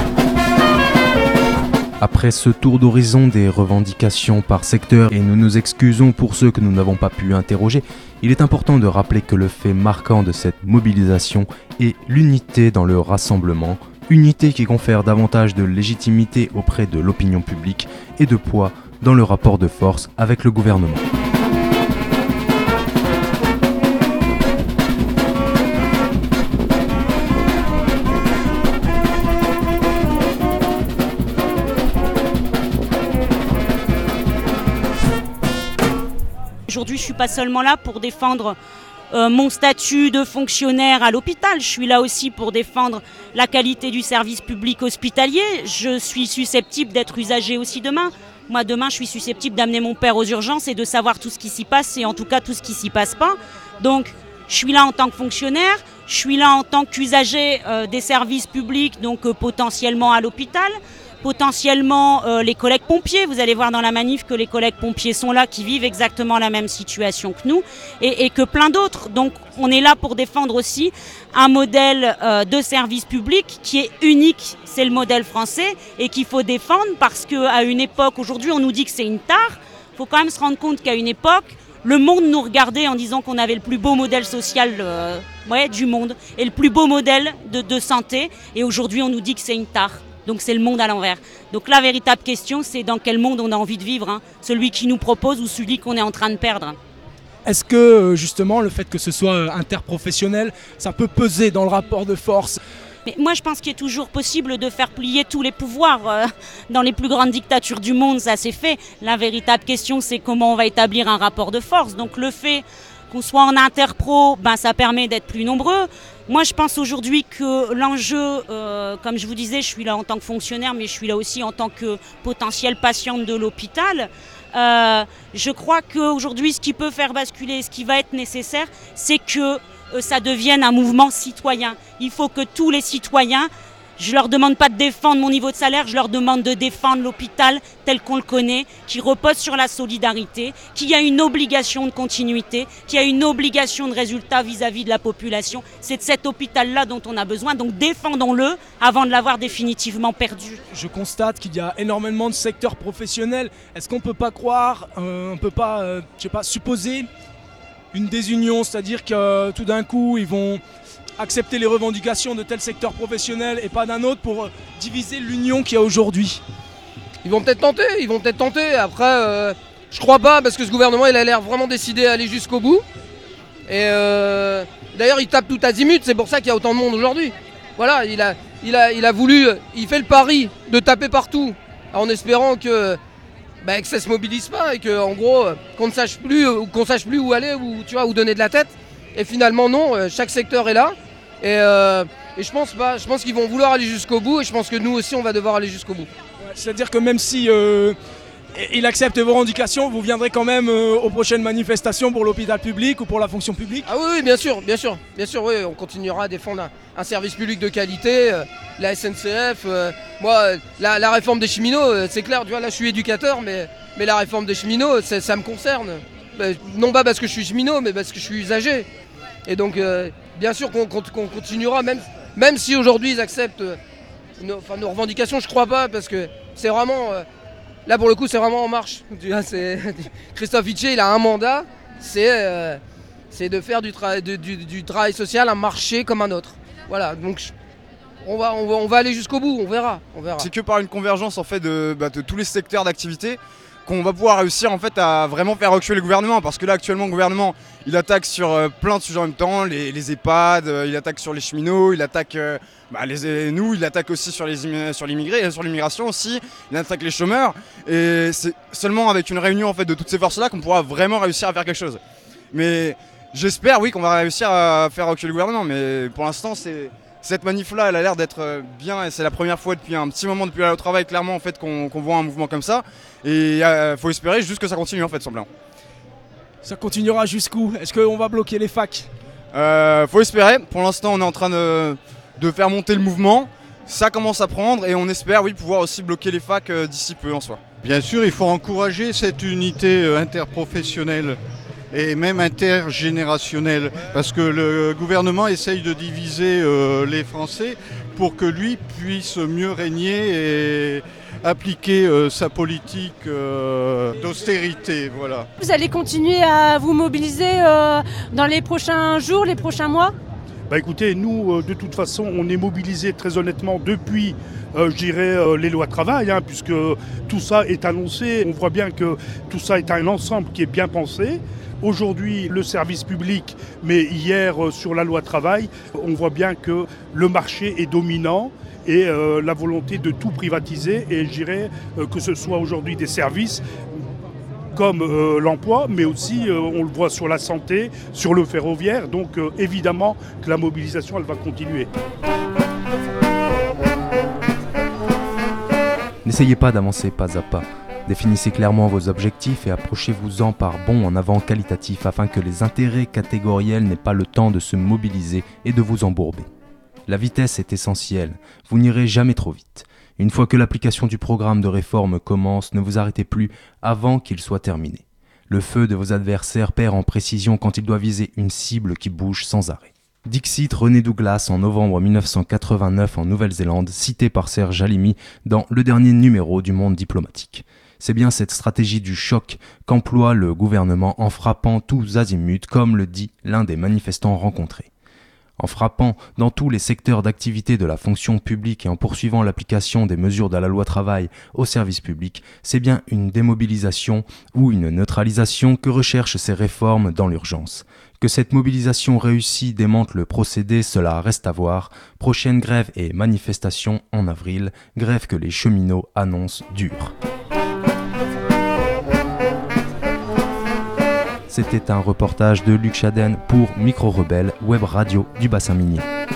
Après ce tour d'horizon des revendications par secteur, et nous nous excusons pour ceux que nous n'avons pas pu interroger, il est important de rappeler que le fait marquant de cette mobilisation est l'unité dans le rassemblement, unité qui confère davantage de légitimité auprès de l'opinion publique et de poids dans le rapport de force avec le gouvernement. Aujourd'hui, je ne suis pas seulement là pour défendre euh, mon statut de fonctionnaire à l'hôpital. Je suis là aussi pour défendre la qualité du service public hospitalier. Je suis susceptible d'être usagée aussi demain. Moi, demain, je suis susceptible d'amener mon père aux urgences et de savoir tout ce qui s'y passe et en tout cas tout ce qui ne s'y passe pas. Donc, je suis là en tant que fonctionnaire, je suis là en tant qu'usager euh, des services publics, donc euh, potentiellement à l'hôpital. Potentiellement euh, les collègues pompiers, vous allez voir dans la manif que les collègues pompiers sont là, qui vivent exactement la même situation que nous et, et que plein d'autres. Donc on est là pour défendre aussi un modèle euh, de service public qui est unique, c'est le modèle français et qu'il faut défendre parce qu'à une époque, aujourd'hui on nous dit que c'est une tare, il faut quand même se rendre compte qu'à une époque, le monde nous regardait en disant qu'on avait le plus beau modèle social euh, ouais, du monde et le plus beau modèle de, de santé et aujourd'hui on nous dit que c'est une tare. Donc c'est le monde à l'envers. Donc la véritable question, c'est dans quel monde on a envie de vivre, hein, celui qui nous propose ou celui qu'on est en train de perdre. Est-ce que justement le fait que ce soit interprofessionnel, ça peut peser dans le rapport de force ? Mais moi je pense qu'il est toujours possible de faire plier tous les pouvoirs. Euh, dans les plus grandes dictatures du monde, ça s'est fait. La véritable question, c'est comment on va établir un rapport de force. Donc le fait qu'on soit en interpro, ben, ça permet d'être plus nombreux. Moi, je pense aujourd'hui que l'enjeu, euh, comme je vous disais, je suis là en tant que fonctionnaire, mais je suis là aussi en tant que potentielle patiente de l'hôpital. Euh, je crois qu'aujourd'hui, ce qui peut faire basculer, ce qui va être nécessaire, c'est que euh, ça devienne un mouvement citoyen. Il faut que tous les citoyens, je ne leur demande pas de défendre mon niveau de salaire, je leur demande de défendre l'hôpital tel qu'on le connaît, qui repose sur la solidarité, qui a une obligation de continuité, qui a une obligation de résultat vis-à-vis de la population. C'est de cet hôpital-là dont on a besoin, donc défendons-le avant de l'avoir définitivement perdu. Je constate qu'il y a énormément de secteurs professionnels. Est-ce qu'on ne peut pas croire, euh, on ne peut pas, euh, je sais pas, supposer une désunion, c'est-à-dire que euh, tout d'un coup, ils vont accepter les revendications de tel secteur professionnel et pas d'un autre pour diviser l'union qu'il y a aujourd'hui. Ils vont peut-être tenter, ils vont peut-être tenter. Après, euh, je crois pas parce que ce gouvernement il a l'air vraiment décidé à aller jusqu'au bout. Et euh, d'ailleurs, il tape tout azimut, c'est pour ça qu'il y a autant de monde aujourd'hui. Voilà, il a, il a, il a voulu, il fait le pari de taper partout en espérant que, bah, que ça se mobilise pas et que, en gros, qu'on ne sache plus, qu'on sache plus où aller ou tu vois, où donner de la tête. Et finalement non, chaque secteur est là et, euh, et je pense pas, je pense qu'ils vont vouloir aller jusqu'au bout et je pense que nous aussi on va devoir aller jusqu'au bout. Ouais, c'est-à-dire que même si euh, il accepte vos revendications, vous viendrez quand même euh, aux prochaines manifestations pour l'hôpital public ou pour la fonction publique ? Ah oui, oui bien sûr, bien sûr, bien sûr, oui, on continuera à défendre un, un service public de qualité, euh, la S N C F, euh, moi la, la réforme des cheminots, euh, c'est clair, tu vois là je suis éducateur mais, mais la réforme des cheminots ça me concerne. Non pas parce que je suis cheminot, mais parce que je suis usager. Et donc, euh, bien sûr qu'on, qu'on, qu'on continuera, même, même si aujourd'hui ils acceptent nos, enfin, nos revendications, je crois pas, parce que c'est vraiment, euh, là pour le coup c'est vraiment en marche. C'est, Christophe Hitché, il a un mandat, c'est, euh, c'est de faire du, tra- de, du, du travail social un marché comme un autre. Voilà, donc je, on, va, on, va, on va aller jusqu'au bout, on verra, on verra. C'est que par une convergence en fait de, bah, de tous les secteurs d'activité qu'on va pouvoir réussir en fait à vraiment faire reculer le gouvernement, parce que là actuellement le gouvernement il attaque sur euh, plein de sujets en même temps, les, les EHPAD, euh, il attaque sur les cheminots, il attaque euh, bah, les, nous, il attaque aussi sur les sur l'immigré, sur l'immigration aussi, il attaque les chômeurs, et c'est seulement avec une réunion en fait de toutes ces forces là qu'on pourra vraiment réussir à faire quelque chose. Mais j'espère oui qu'on va réussir à faire reculer le gouvernement, mais pour l'instant c'est cette manif-là, elle a l'air d'être bien, et c'est la première fois depuis un petit moment, depuis la loi travail, clairement, en fait, qu'on, qu'on voit un mouvement comme ça. Et il euh, faut espérer juste que ça continue, en fait, semblant. Ça continuera jusqu'où? Est-ce qu'on va bloquer les facs? euh, Faut espérer. Pour l'instant, on est en train de, de faire monter le mouvement. Ça commence à prendre, et on espère, oui, pouvoir aussi bloquer les facs euh, d'ici peu, en soi. Bien sûr, il faut encourager cette unité euh, interprofessionnelle et même intergénérationnel, parce que le gouvernement essaye de diviser euh, les Français pour que lui puisse mieux régner et appliquer euh, sa politique euh, d'austérité. Voilà. Vous allez continuer à vous mobiliser euh, dans les prochains jours, les prochains mois ? Bah écoutez, nous, euh, de toute façon, on est mobilisés très honnêtement depuis, euh, je dirais, euh, les lois de travail, hein, puisque tout ça est annoncé. On voit bien que tout ça est un ensemble qui est bien pensé. Aujourd'hui, le service public, mais hier, euh, sur la loi travail, on voit bien que le marché est dominant et euh, la volonté de tout privatiser, et je dirais euh, que ce soit aujourd'hui des services comme euh, l'emploi, mais aussi euh, on le voit sur la santé, sur le ferroviaire, donc euh, évidemment que la mobilisation elle va continuer. N'essayez pas d'avancer pas à pas. Définissez clairement vos objectifs et approchez-vous-en par bond en avant qualitatif afin que les intérêts catégoriels n'aient pas le temps de se mobiliser et de vous embourber. La vitesse est essentielle, vous n'irez jamais trop vite. Une fois que l'application du programme de réforme commence, ne vous arrêtez plus avant qu'il soit terminé. Le feu de vos adversaires perd en précision quand il doit viser une cible qui bouge sans arrêt. Dixit René Douglas en novembre mille neuf cent quatre-vingt-neuf en Nouvelle-Zélande, cité par Serge Halimi dans le dernier numéro du Monde diplomatique. C'est bien cette stratégie du choc qu'emploie le gouvernement en frappant tous azimuts, comme le dit l'un des manifestants rencontrés. En frappant dans tous les secteurs d'activité de la fonction publique et en poursuivant l'application des mesures de la loi travail au service public, c'est bien une démobilisation ou une neutralisation que recherchent ces réformes dans l'urgence. Que cette mobilisation réussie démente le procédé, cela reste à voir. Prochaine grève et manifestation en avril, grève que les cheminots annoncent dure. C'était un reportage de Luc Chaden pour Micro Rebelle, web radio du bassin minier.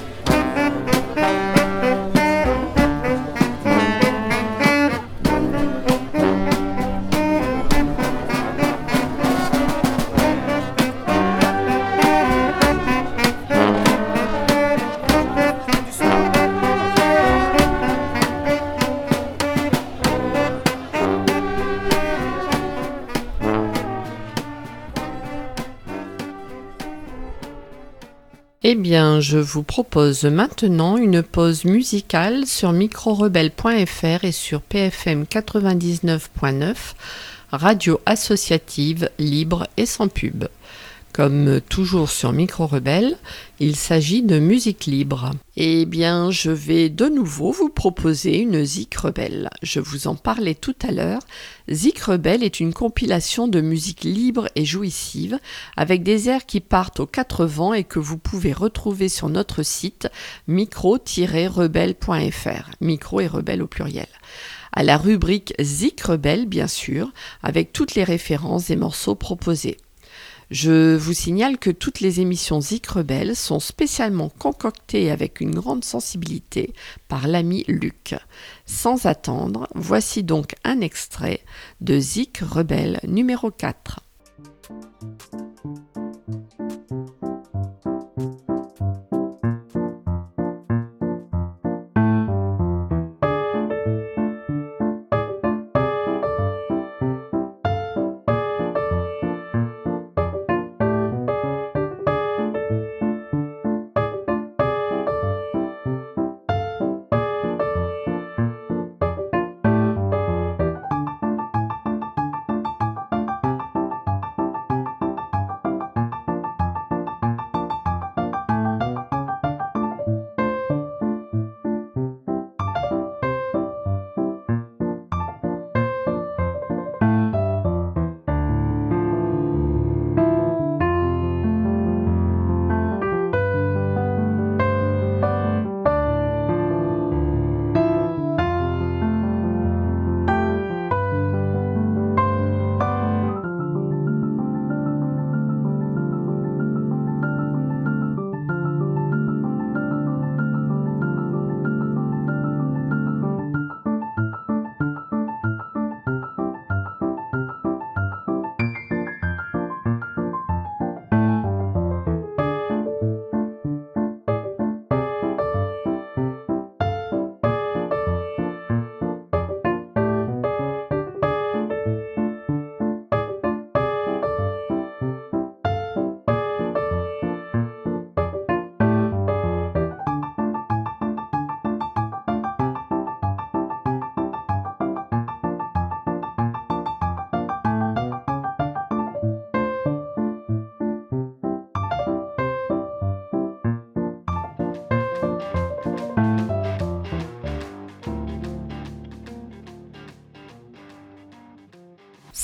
Eh bien, je vous propose maintenant une pause musicale sur micro rebelle point f r et sur P F M quatre-vingt-dix-neuf point neuf, radio associative, libre et sans pub. Comme toujours sur Micro Rebelle, il s'agit de musique libre. Eh bien, je vais de nouveau vous proposer une Zik Rebelle. Je vous en parlais tout à l'heure. Zik Rebelle est une compilation de musique libre et jouissive, avec des airs qui partent aux quatre vents et que vous pouvez retrouver sur notre site micro tiret rebelle point f r. Micro et rebelle au pluriel. À la rubrique Zik Rebelle, bien sûr, avec toutes les références des morceaux proposés. Je vous signale que toutes les émissions Zik Rebelle sont spécialement concoctées avec une grande sensibilité par l'ami Luc. Sans attendre, voici donc un extrait de Zik Rebelle numéro quatre.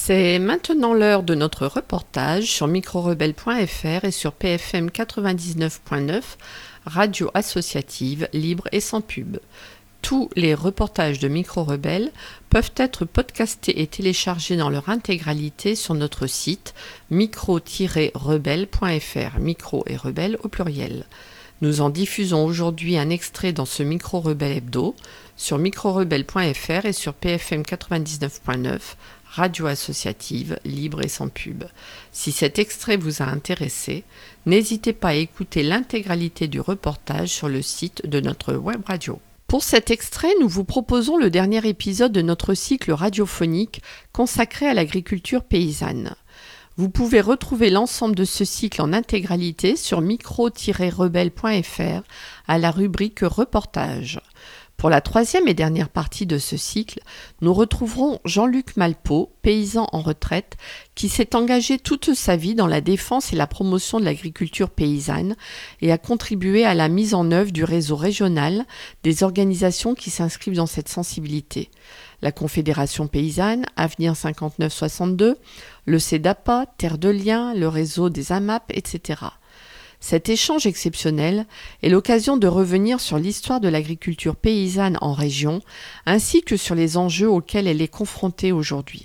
C'est maintenant l'heure de notre reportage sur micro rebelle point f r et sur P F M quatre-vingt-dix-neuf point neuf, radio associative, libre et sans pub. Tous les reportages de Micro Rebelle peuvent être podcastés et téléchargés dans leur intégralité sur notre site micro tiret rebelle point f r, micro et rebelle au pluriel. Nous en diffusons aujourd'hui un extrait dans ce Micro Rebelle Hebdo sur micro rebelle point f r et sur P F M quatre-vingt-dix-neuf point neuf, radio associative, libre et sans pub. Si cet extrait vous a intéressé, n'hésitez pas à écouter l'intégralité du reportage sur le site de notre web radio. Pour cet extrait, nous vous proposons le dernier épisode de notre cycle radiophonique consacré à l'agriculture paysanne. Vous pouvez retrouver l'ensemble de ce cycle en intégralité sur micro tiret rebelle point f r à la rubrique reportage. Pour la troisième et dernière partie de ce cycle, nous retrouverons Jean-Luc Malpeau, paysan en retraite, qui s'est engagé toute sa vie dans la défense et la promotion de l'agriculture paysanne et a contribué à la mise en œuvre du réseau régional des organisations qui s'inscrivent dans cette sensibilité. La Confédération paysanne, Avenir cinquante-neuf soixante-deux, le CEDAPA, Terre de Liens, le réseau des A M A P, et cetera. Cet échange exceptionnel est l'occasion de revenir sur l'histoire de l'agriculture paysanne en région, ainsi que sur les enjeux auxquels elle est confrontée aujourd'hui.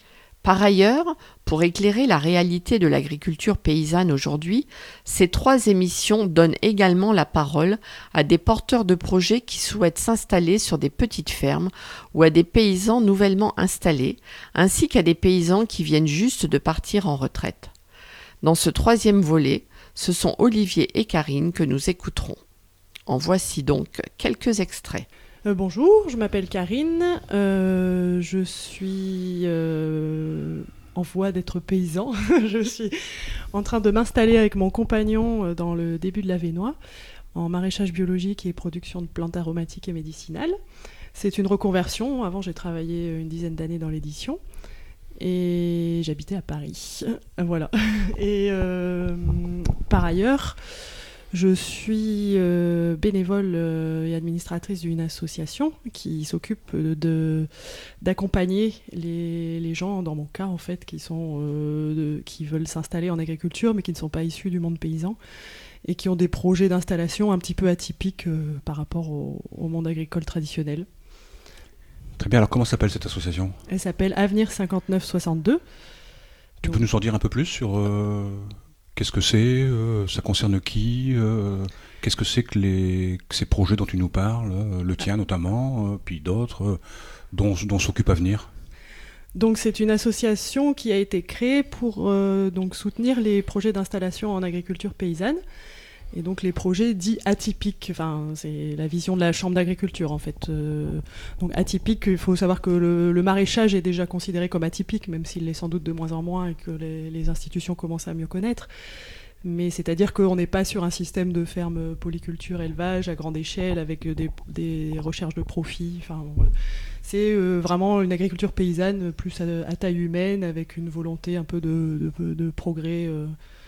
Par ailleurs, pour éclairer la réalité de l'agriculture paysanne aujourd'hui, ces trois émissions donnent également la parole à des porteurs de projets qui souhaitent s'installer sur des petites fermes ou à des paysans nouvellement installés, ainsi qu'à des paysans qui viennent juste de partir en retraite. Dans ce troisième volet, ce sont Olivier et Karine que nous écouterons. En voici donc quelques extraits. Euh, bonjour, je m'appelle Karine, euh, je suis euh, en voie d'être paysan. Je suis en train de m'installer avec mon compagnon dans le début de l'Avesnois, en maraîchage biologique et production de plantes aromatiques et médicinales. C'est une reconversion, avant j'ai travaillé une dizaine d'années dans l'édition. Et j'habitais à Paris. Voilà. Et euh, par ailleurs, je suis euh, bénévole euh, et administratrice d'une association qui s'occupe de, d'accompagner les, les gens, dans mon cas en fait, qui, sont, euh, de, qui veulent s'installer en agriculture mais qui ne sont pas issus du monde paysan et qui ont des projets d'installation un petit peu atypiques euh, par rapport au, au monde agricole traditionnel. Très bien, alors comment s'appelle cette association ? Elle s'appelle Avenir cinquante-neuf soixante-deux. Tu Donc... peux nous en dire un peu plus sur euh, qu'est-ce que c'est, euh, ça concerne qui, euh, qu'est-ce que c'est que, les, que ces projets dont tu nous parles, euh, le tien notamment, euh, puis d'autres, euh, dont, dont s'occupe Avenir ? Donc c'est une association qui a été créée pour euh, donc soutenir les projets d'installation en agriculture paysanne. Et donc les projets dits atypiques, enfin, c'est la vision de la Chambre d'agriculture en fait. Euh, donc atypique, il faut savoir que le, le maraîchage est déjà considéré comme atypique, même s'il l'est sans doute de moins en moins et que les, les institutions commencent à mieux connaître. Mais c'est-à-dire qu'on n'est pas sur un système de ferme polyculture, élevage à grande échelle avec des, des recherches de profit. Enfin, voilà. C'est euh, vraiment une agriculture paysanne plus à, à taille humaine avec une volonté un peu de, de, de progrès. Euh,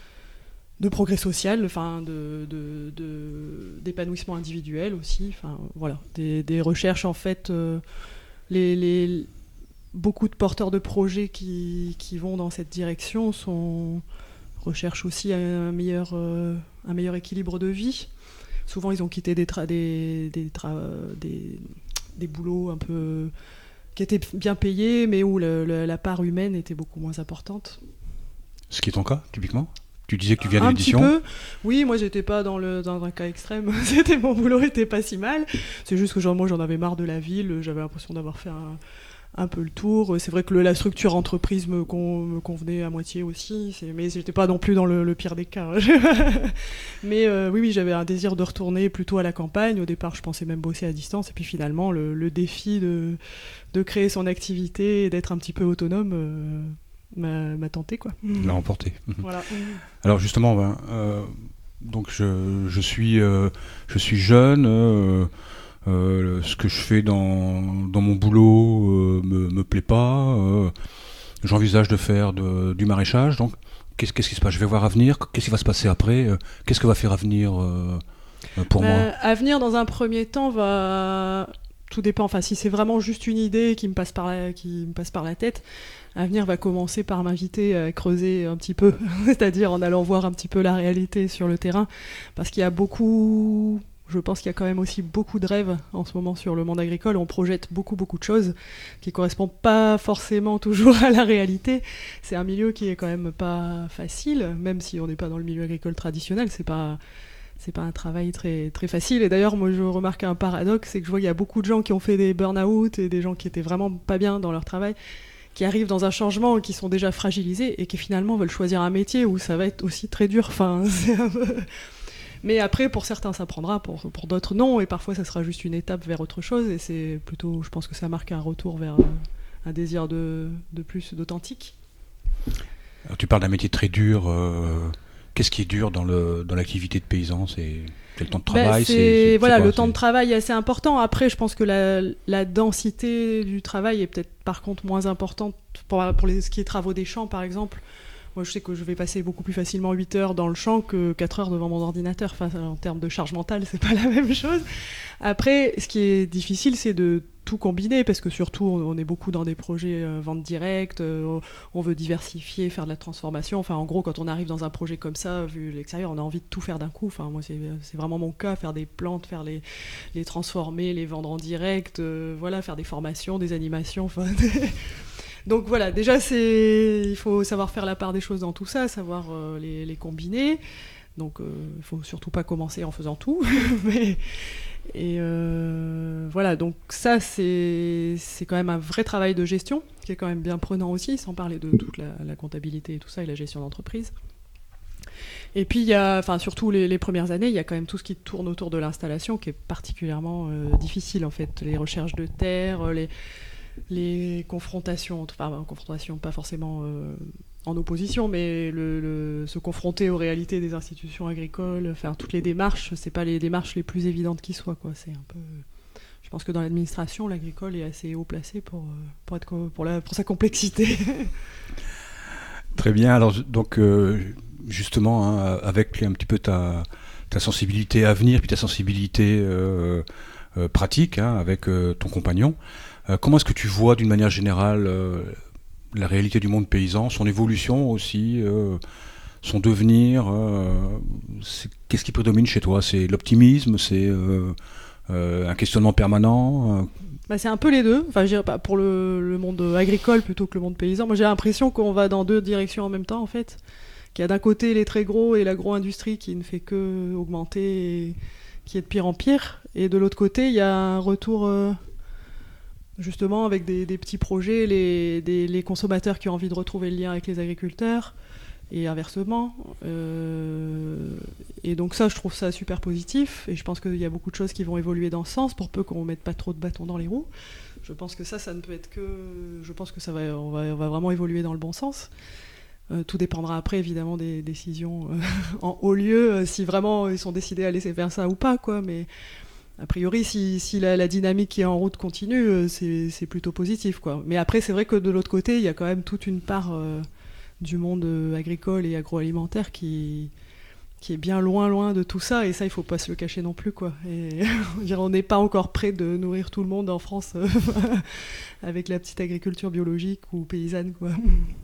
de progrès social, enfin de, de, de, d'épanouissement individuel aussi, enfin voilà, des, des recherches en fait, euh, les, les, beaucoup de porteurs de projets qui, qui vont dans cette direction sont, recherchent aussi un meilleur, euh, un meilleur équilibre de vie. Souvent ils ont quitté des, tra- des, des, tra- des, des boulots un peu qui étaient bien payés, mais où le, le, la part humaine était beaucoup moins importante. Ce qui est ton cas, typiquement ? Tu disais que tu viens de un l'édition. Un petit peu. Oui, moi j'étais pas dans, le, dans un cas extrême. C'était, mon boulot était pas si mal. C'est juste que genre, moi j'en avais marre de la ville. J'avais l'impression d'avoir fait un, un peu le tour. C'est vrai que le, la structure entreprise me, con, me convenait à moitié aussi. C'est, mais j'étais pas non plus dans le, le pire des cas. Mais euh, oui, oui, j'avais un désir de retourner plutôt à la campagne. Au départ, je pensais même bosser à distance. Et puis finalement, le, le défi de, de créer son activité et d'être un petit peu autonome... Euh, M'a, m'a tenté quoi. L'a emporté. Voilà. Alors justement, ben, euh, donc je, je suis euh, je suis jeune. Euh, euh, ce que je fais dans dans mon boulot euh, me me plaît pas. Euh, j'envisage de faire de, du maraîchage. Donc qu'est-ce qu'est-ce qui se passe ? Je vais voir Avenir. Qu'est-ce qui va se passer après ? Qu'est-ce que va faire Avenir euh, pour bah, moi ? Avenir dans un premier temps va tout dépend. Enfin, si c'est vraiment juste une idée qui me passe par la, qui me passe par la tête, Avenir va commencer par m'inviter à creuser un petit peu, c'est-à-dire en allant voir un petit peu la réalité sur le terrain, parce qu'il y a beaucoup, je pense qu'il y a quand même aussi beaucoup de rêves en ce moment sur le monde agricole. On projette beaucoup beaucoup de choses qui correspondent pas forcément toujours à la réalité. C'est un milieu qui est quand même pas facile, même si on n'est pas dans le milieu agricole traditionnel. C'est pas C'est pas un travail très, très facile. Et d'ailleurs, moi, je remarque un paradoxe, c'est que je vois qu'il y a beaucoup de gens qui ont fait des burn-out et des gens qui étaient vraiment pas bien dans leur travail, qui arrivent dans un changement, qui sont déjà fragilisés et qui finalement veulent choisir un métier où ça va être aussi très dur. Enfin, c'est un peu... Mais après, pour certains, ça prendra, pour, pour d'autres, non. Et parfois, ça sera juste une étape vers autre chose. Et c'est plutôt, je pense que ça marque un retour vers un désir de, de plus d'authentique. Alors, tu parles d'un métier très dur. Euh... Qu'est-ce qui est dur dans, le, dans l'activité de paysan ? C'est, c'est le temps de travail ben c'est, c'est, c'est, Voilà, c'est quoi, le c'est... temps de travail est assez important. Après, je pense que la, la densité du travail est peut-être par contre moins importante pour, pour les, ce qui est travaux des champs, par exemple. Moi, je sais que je vais passer beaucoup plus facilement huit heures dans le champ que quatre heures devant mon ordinateur. Enfin, en termes de charge mentale, c'est pas la même chose. Après, ce qui est difficile, c'est de tout combiner, parce que surtout, on est beaucoup dans des projets euh, vente directe, euh, on veut diversifier, faire de la transformation. Enfin, en gros, quand on arrive dans un projet comme ça, vu l'extérieur, on a envie de tout faire d'un coup. Enfin, moi, c'est, c'est vraiment mon cas, faire des plantes, faire les, les transformer, les vendre en direct, euh, voilà, faire des formations, des animations, enfin... Donc voilà, déjà, c'est... il faut savoir faire la part des choses dans tout ça, savoir euh, les, les combiner. Donc il euh, ne faut surtout pas commencer en faisant tout. Mais... Et euh, voilà, donc ça, c'est... c'est quand même un vrai travail de gestion, qui est quand même bien prenant aussi, sans parler de toute la, la comptabilité et tout ça, et la gestion d'entreprise. Et puis, il y a, enfin, surtout les, les premières années, il y a quand même tout ce qui tourne autour de l'installation, qui est particulièrement euh, difficile, en fait. Les recherches de terre, les... les confrontations, enfin confrontations pas forcément euh, en opposition, mais le, le, se confronter aux réalités des institutions agricoles, faire toutes les démarches, c'est pas les démarches les plus évidentes qui soient, quoi. C'est un peu, je pense que dans l'administration, l'agricole est assez haut placé pour pour être pour la pour sa complexité. Très bien. Alors donc euh, justement, hein, avec un petit peu ta ta sensibilité à venir, puis ta sensibilité euh, euh, pratique, hein, avec euh, ton compagnon. Euh, comment est-ce que tu vois d'une manière générale euh, la réalité du monde paysan, son évolution aussi, euh, son devenir euh, c'est, qu'est-ce qui prédomine chez toi ? C'est l'optimisme, c'est euh, euh, un questionnement permanent euh... Bah, c'est un peu les deux. Enfin, je dirais pas pour le, le monde agricole plutôt que le monde paysan. Moi, j'ai l'impression qu'on va dans deux directions en même temps, en fait. Qu'il y a d'un côté les très gros et l'agro-industrie qui ne fait que augmenter, et qui est de pire en pire. Et de l'autre côté, il y a un retour... Euh, justement avec des, des petits projets, les, des, les consommateurs qui ont envie de retrouver le lien avec les agriculteurs et inversement. Euh, et donc ça, je trouve ça super positif et je pense qu'il y a beaucoup de choses qui vont évoluer dans ce sens pour peu qu'on ne mette pas trop de bâtons dans les roues. Je pense que ça, ça ne peut être que... Je pense que ça va, on va, on va vraiment évoluer dans le bon sens. Euh, tout dépendra après, évidemment, des décisions euh, en haut lieu, euh, si vraiment ils sont décidés à laisser faire ça ou pas, quoi, mais... A priori, si, si la, la dynamique qui est en route continue, euh, c'est, c'est plutôt positif, quoi. Mais après, c'est vrai que de l'autre côté, il y a quand même toute une part euh, du monde euh, agricole et agroalimentaire qui, qui est bien loin, loin de tout ça. Et ça, il ne faut pas se le cacher non plus, quoi. Et, on n'est pas encore prêt de nourrir tout le monde en France euh, avec la petite agriculture biologique ou paysanne, quoi.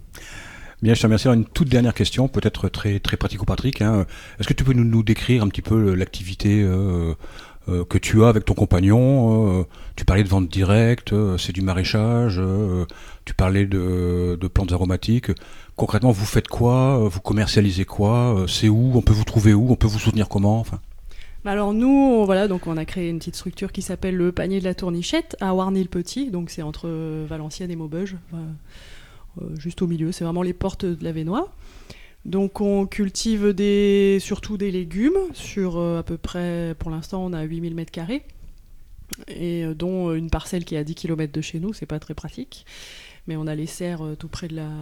Bien, je te remercie. Alors, une toute dernière question, peut-être très, très pratico-pratique, hein. Est-ce que tu peux nous, nous décrire un petit peu l'activité euh, Euh, que tu as avec ton compagnon? euh, Tu parlais de vente directe, euh, c'est du maraîchage, euh, tu parlais de, de plantes aromatiques. Concrètement, vous faites quoi? Vous commercialisez quoi? C'est où? On peut vous trouver où? On peut vous soutenir comment? Enfin... Alors nous, on, voilà, donc on a créé une petite structure qui s'appelle le Panier de la Tournichette à Warney-le-Petit, donc c'est entre Valenciennes et Maubeuge, enfin, euh, juste au milieu, c'est vraiment les portes de la Vénois. Donc on cultive des, surtout des légumes, sur euh, à peu près, pour l'instant on a huit mille mètres carrés, et euh, dont une parcelle qui est à dix kilomètres de chez nous, c'est pas très pratique, mais on a les serres euh, tout près de la,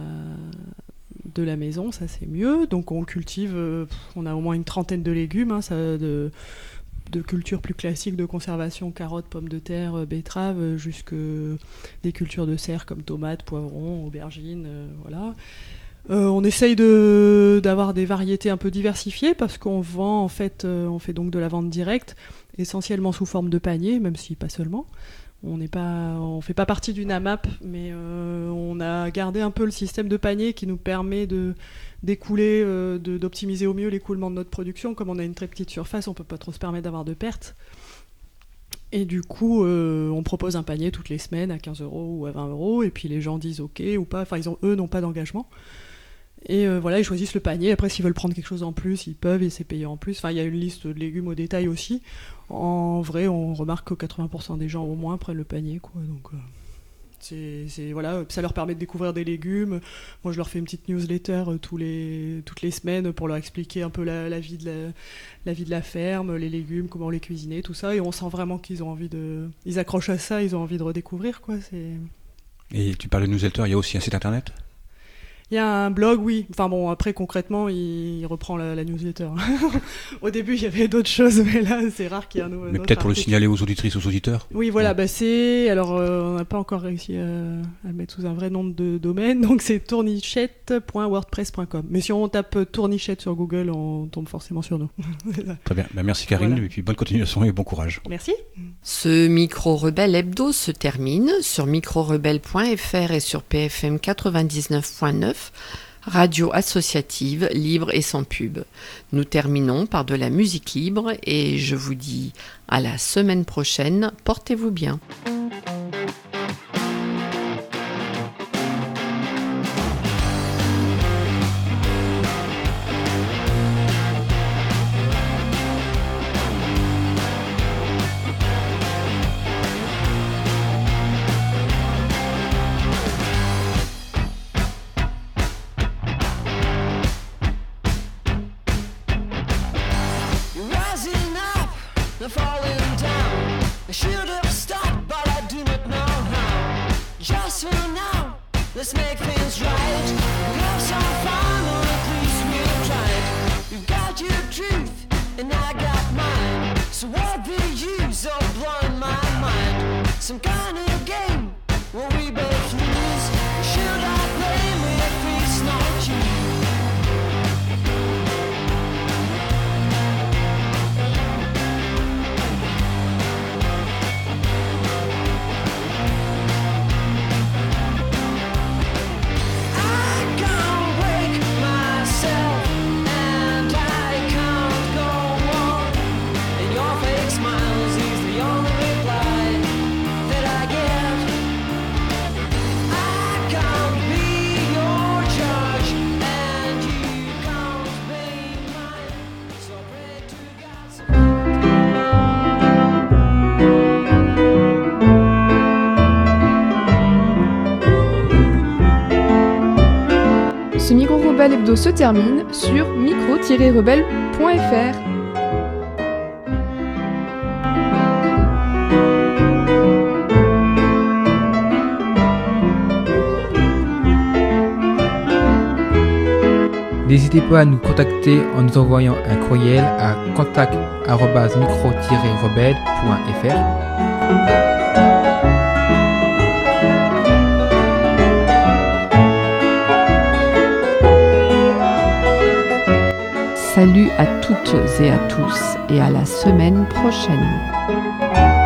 de la maison, ça c'est mieux. Donc on cultive, euh, on a au moins une trentaine de légumes, hein, ça, de, de cultures plus classiques de conservation, carottes, pommes de terre, betteraves, jusque des cultures de serre comme tomates, poivrons, aubergines, euh, voilà. Euh, on essaye de, d'avoir des variétés un peu diversifiées parce qu'on vend, en fait, euh, on fait donc de la vente directe, essentiellement sous forme de panier, même si pas seulement. On n'est pas, on fait pas partie d'une A M A P, mais euh, on a gardé un peu le système de panier qui nous permet de d'écouler, euh, de, d'optimiser au mieux l'écoulement de notre production. Comme on a une très petite surface, on peut pas trop se permettre d'avoir de pertes. Et du coup, euh, on propose un panier toutes les semaines à quinze euros ou à vingt euros, et puis les gens disent OK ou pas. Enfin, ils ont, eux n'ont pas d'engagement. Et euh, voilà, ils choisissent le panier. Après, s'ils veulent prendre quelque chose en plus, ils peuvent, et c'est payé en plus. Enfin, il y a une liste de légumes au détail aussi. En vrai, on remarque que quatre-vingts pour cent des gens au moins prennent le panier, quoi. Donc, euh, c'est, c'est, voilà, ça leur permet de découvrir des légumes. Moi, je leur fais une petite newsletter euh, tous les, toutes les semaines pour leur expliquer un peu la, la, vie de la, la vie de la ferme, les légumes, comment les cuisiner, tout ça. Et on sent vraiment qu'ils ont envie de... Ils accrochent à ça, ils ont envie de redécouvrir, quoi. C'est... Et tu parles de newsletter, il y a aussi un site internet ? Il y a un blog, oui. Enfin bon, après, concrètement, il, il reprend la, la newsletter. Au début, il y avait d'autres choses, mais là, c'est rare qu'il y ait un nouveau. Mais peut-être pour le signaler aux auditrices, aux auditeurs. Oui, voilà, bah c'est... Alors, euh, on n'a pas encore réussi à, à le mettre sous un vrai nom de domaine, donc c'est tournichette point wordpress point com. Mais si on tape tournichette sur Google, on tombe forcément sur nous. Très bien. Bah, merci Karine, voilà. Et puis bonne continuation et bon courage. Merci. Ce Micro-Rebelle Hebdo se termine sur micro rebelle point f r et sur P F M quatre-vingt-dix-neuf point neuf. Radio associative, libre et sans pub. Nous terminons par de la musique libre et je vous dis à la semaine prochaine. Portez-vous bien. Let's make things right. We have some fun, or at least we've tried. You've got your truth, and I got mine. So what the use of blowing my mind? Some kind of game where we both lose. Should I blame it if it's not you? Ce Micro-Rebelle Hebdo se termine sur micro tiret rebelle point f r. N'hésitez pas à nous contacter en nous envoyant un courriel à contact arobase micro tiret rebelle point f r. Salut à toutes et à tous et à la semaine prochaine.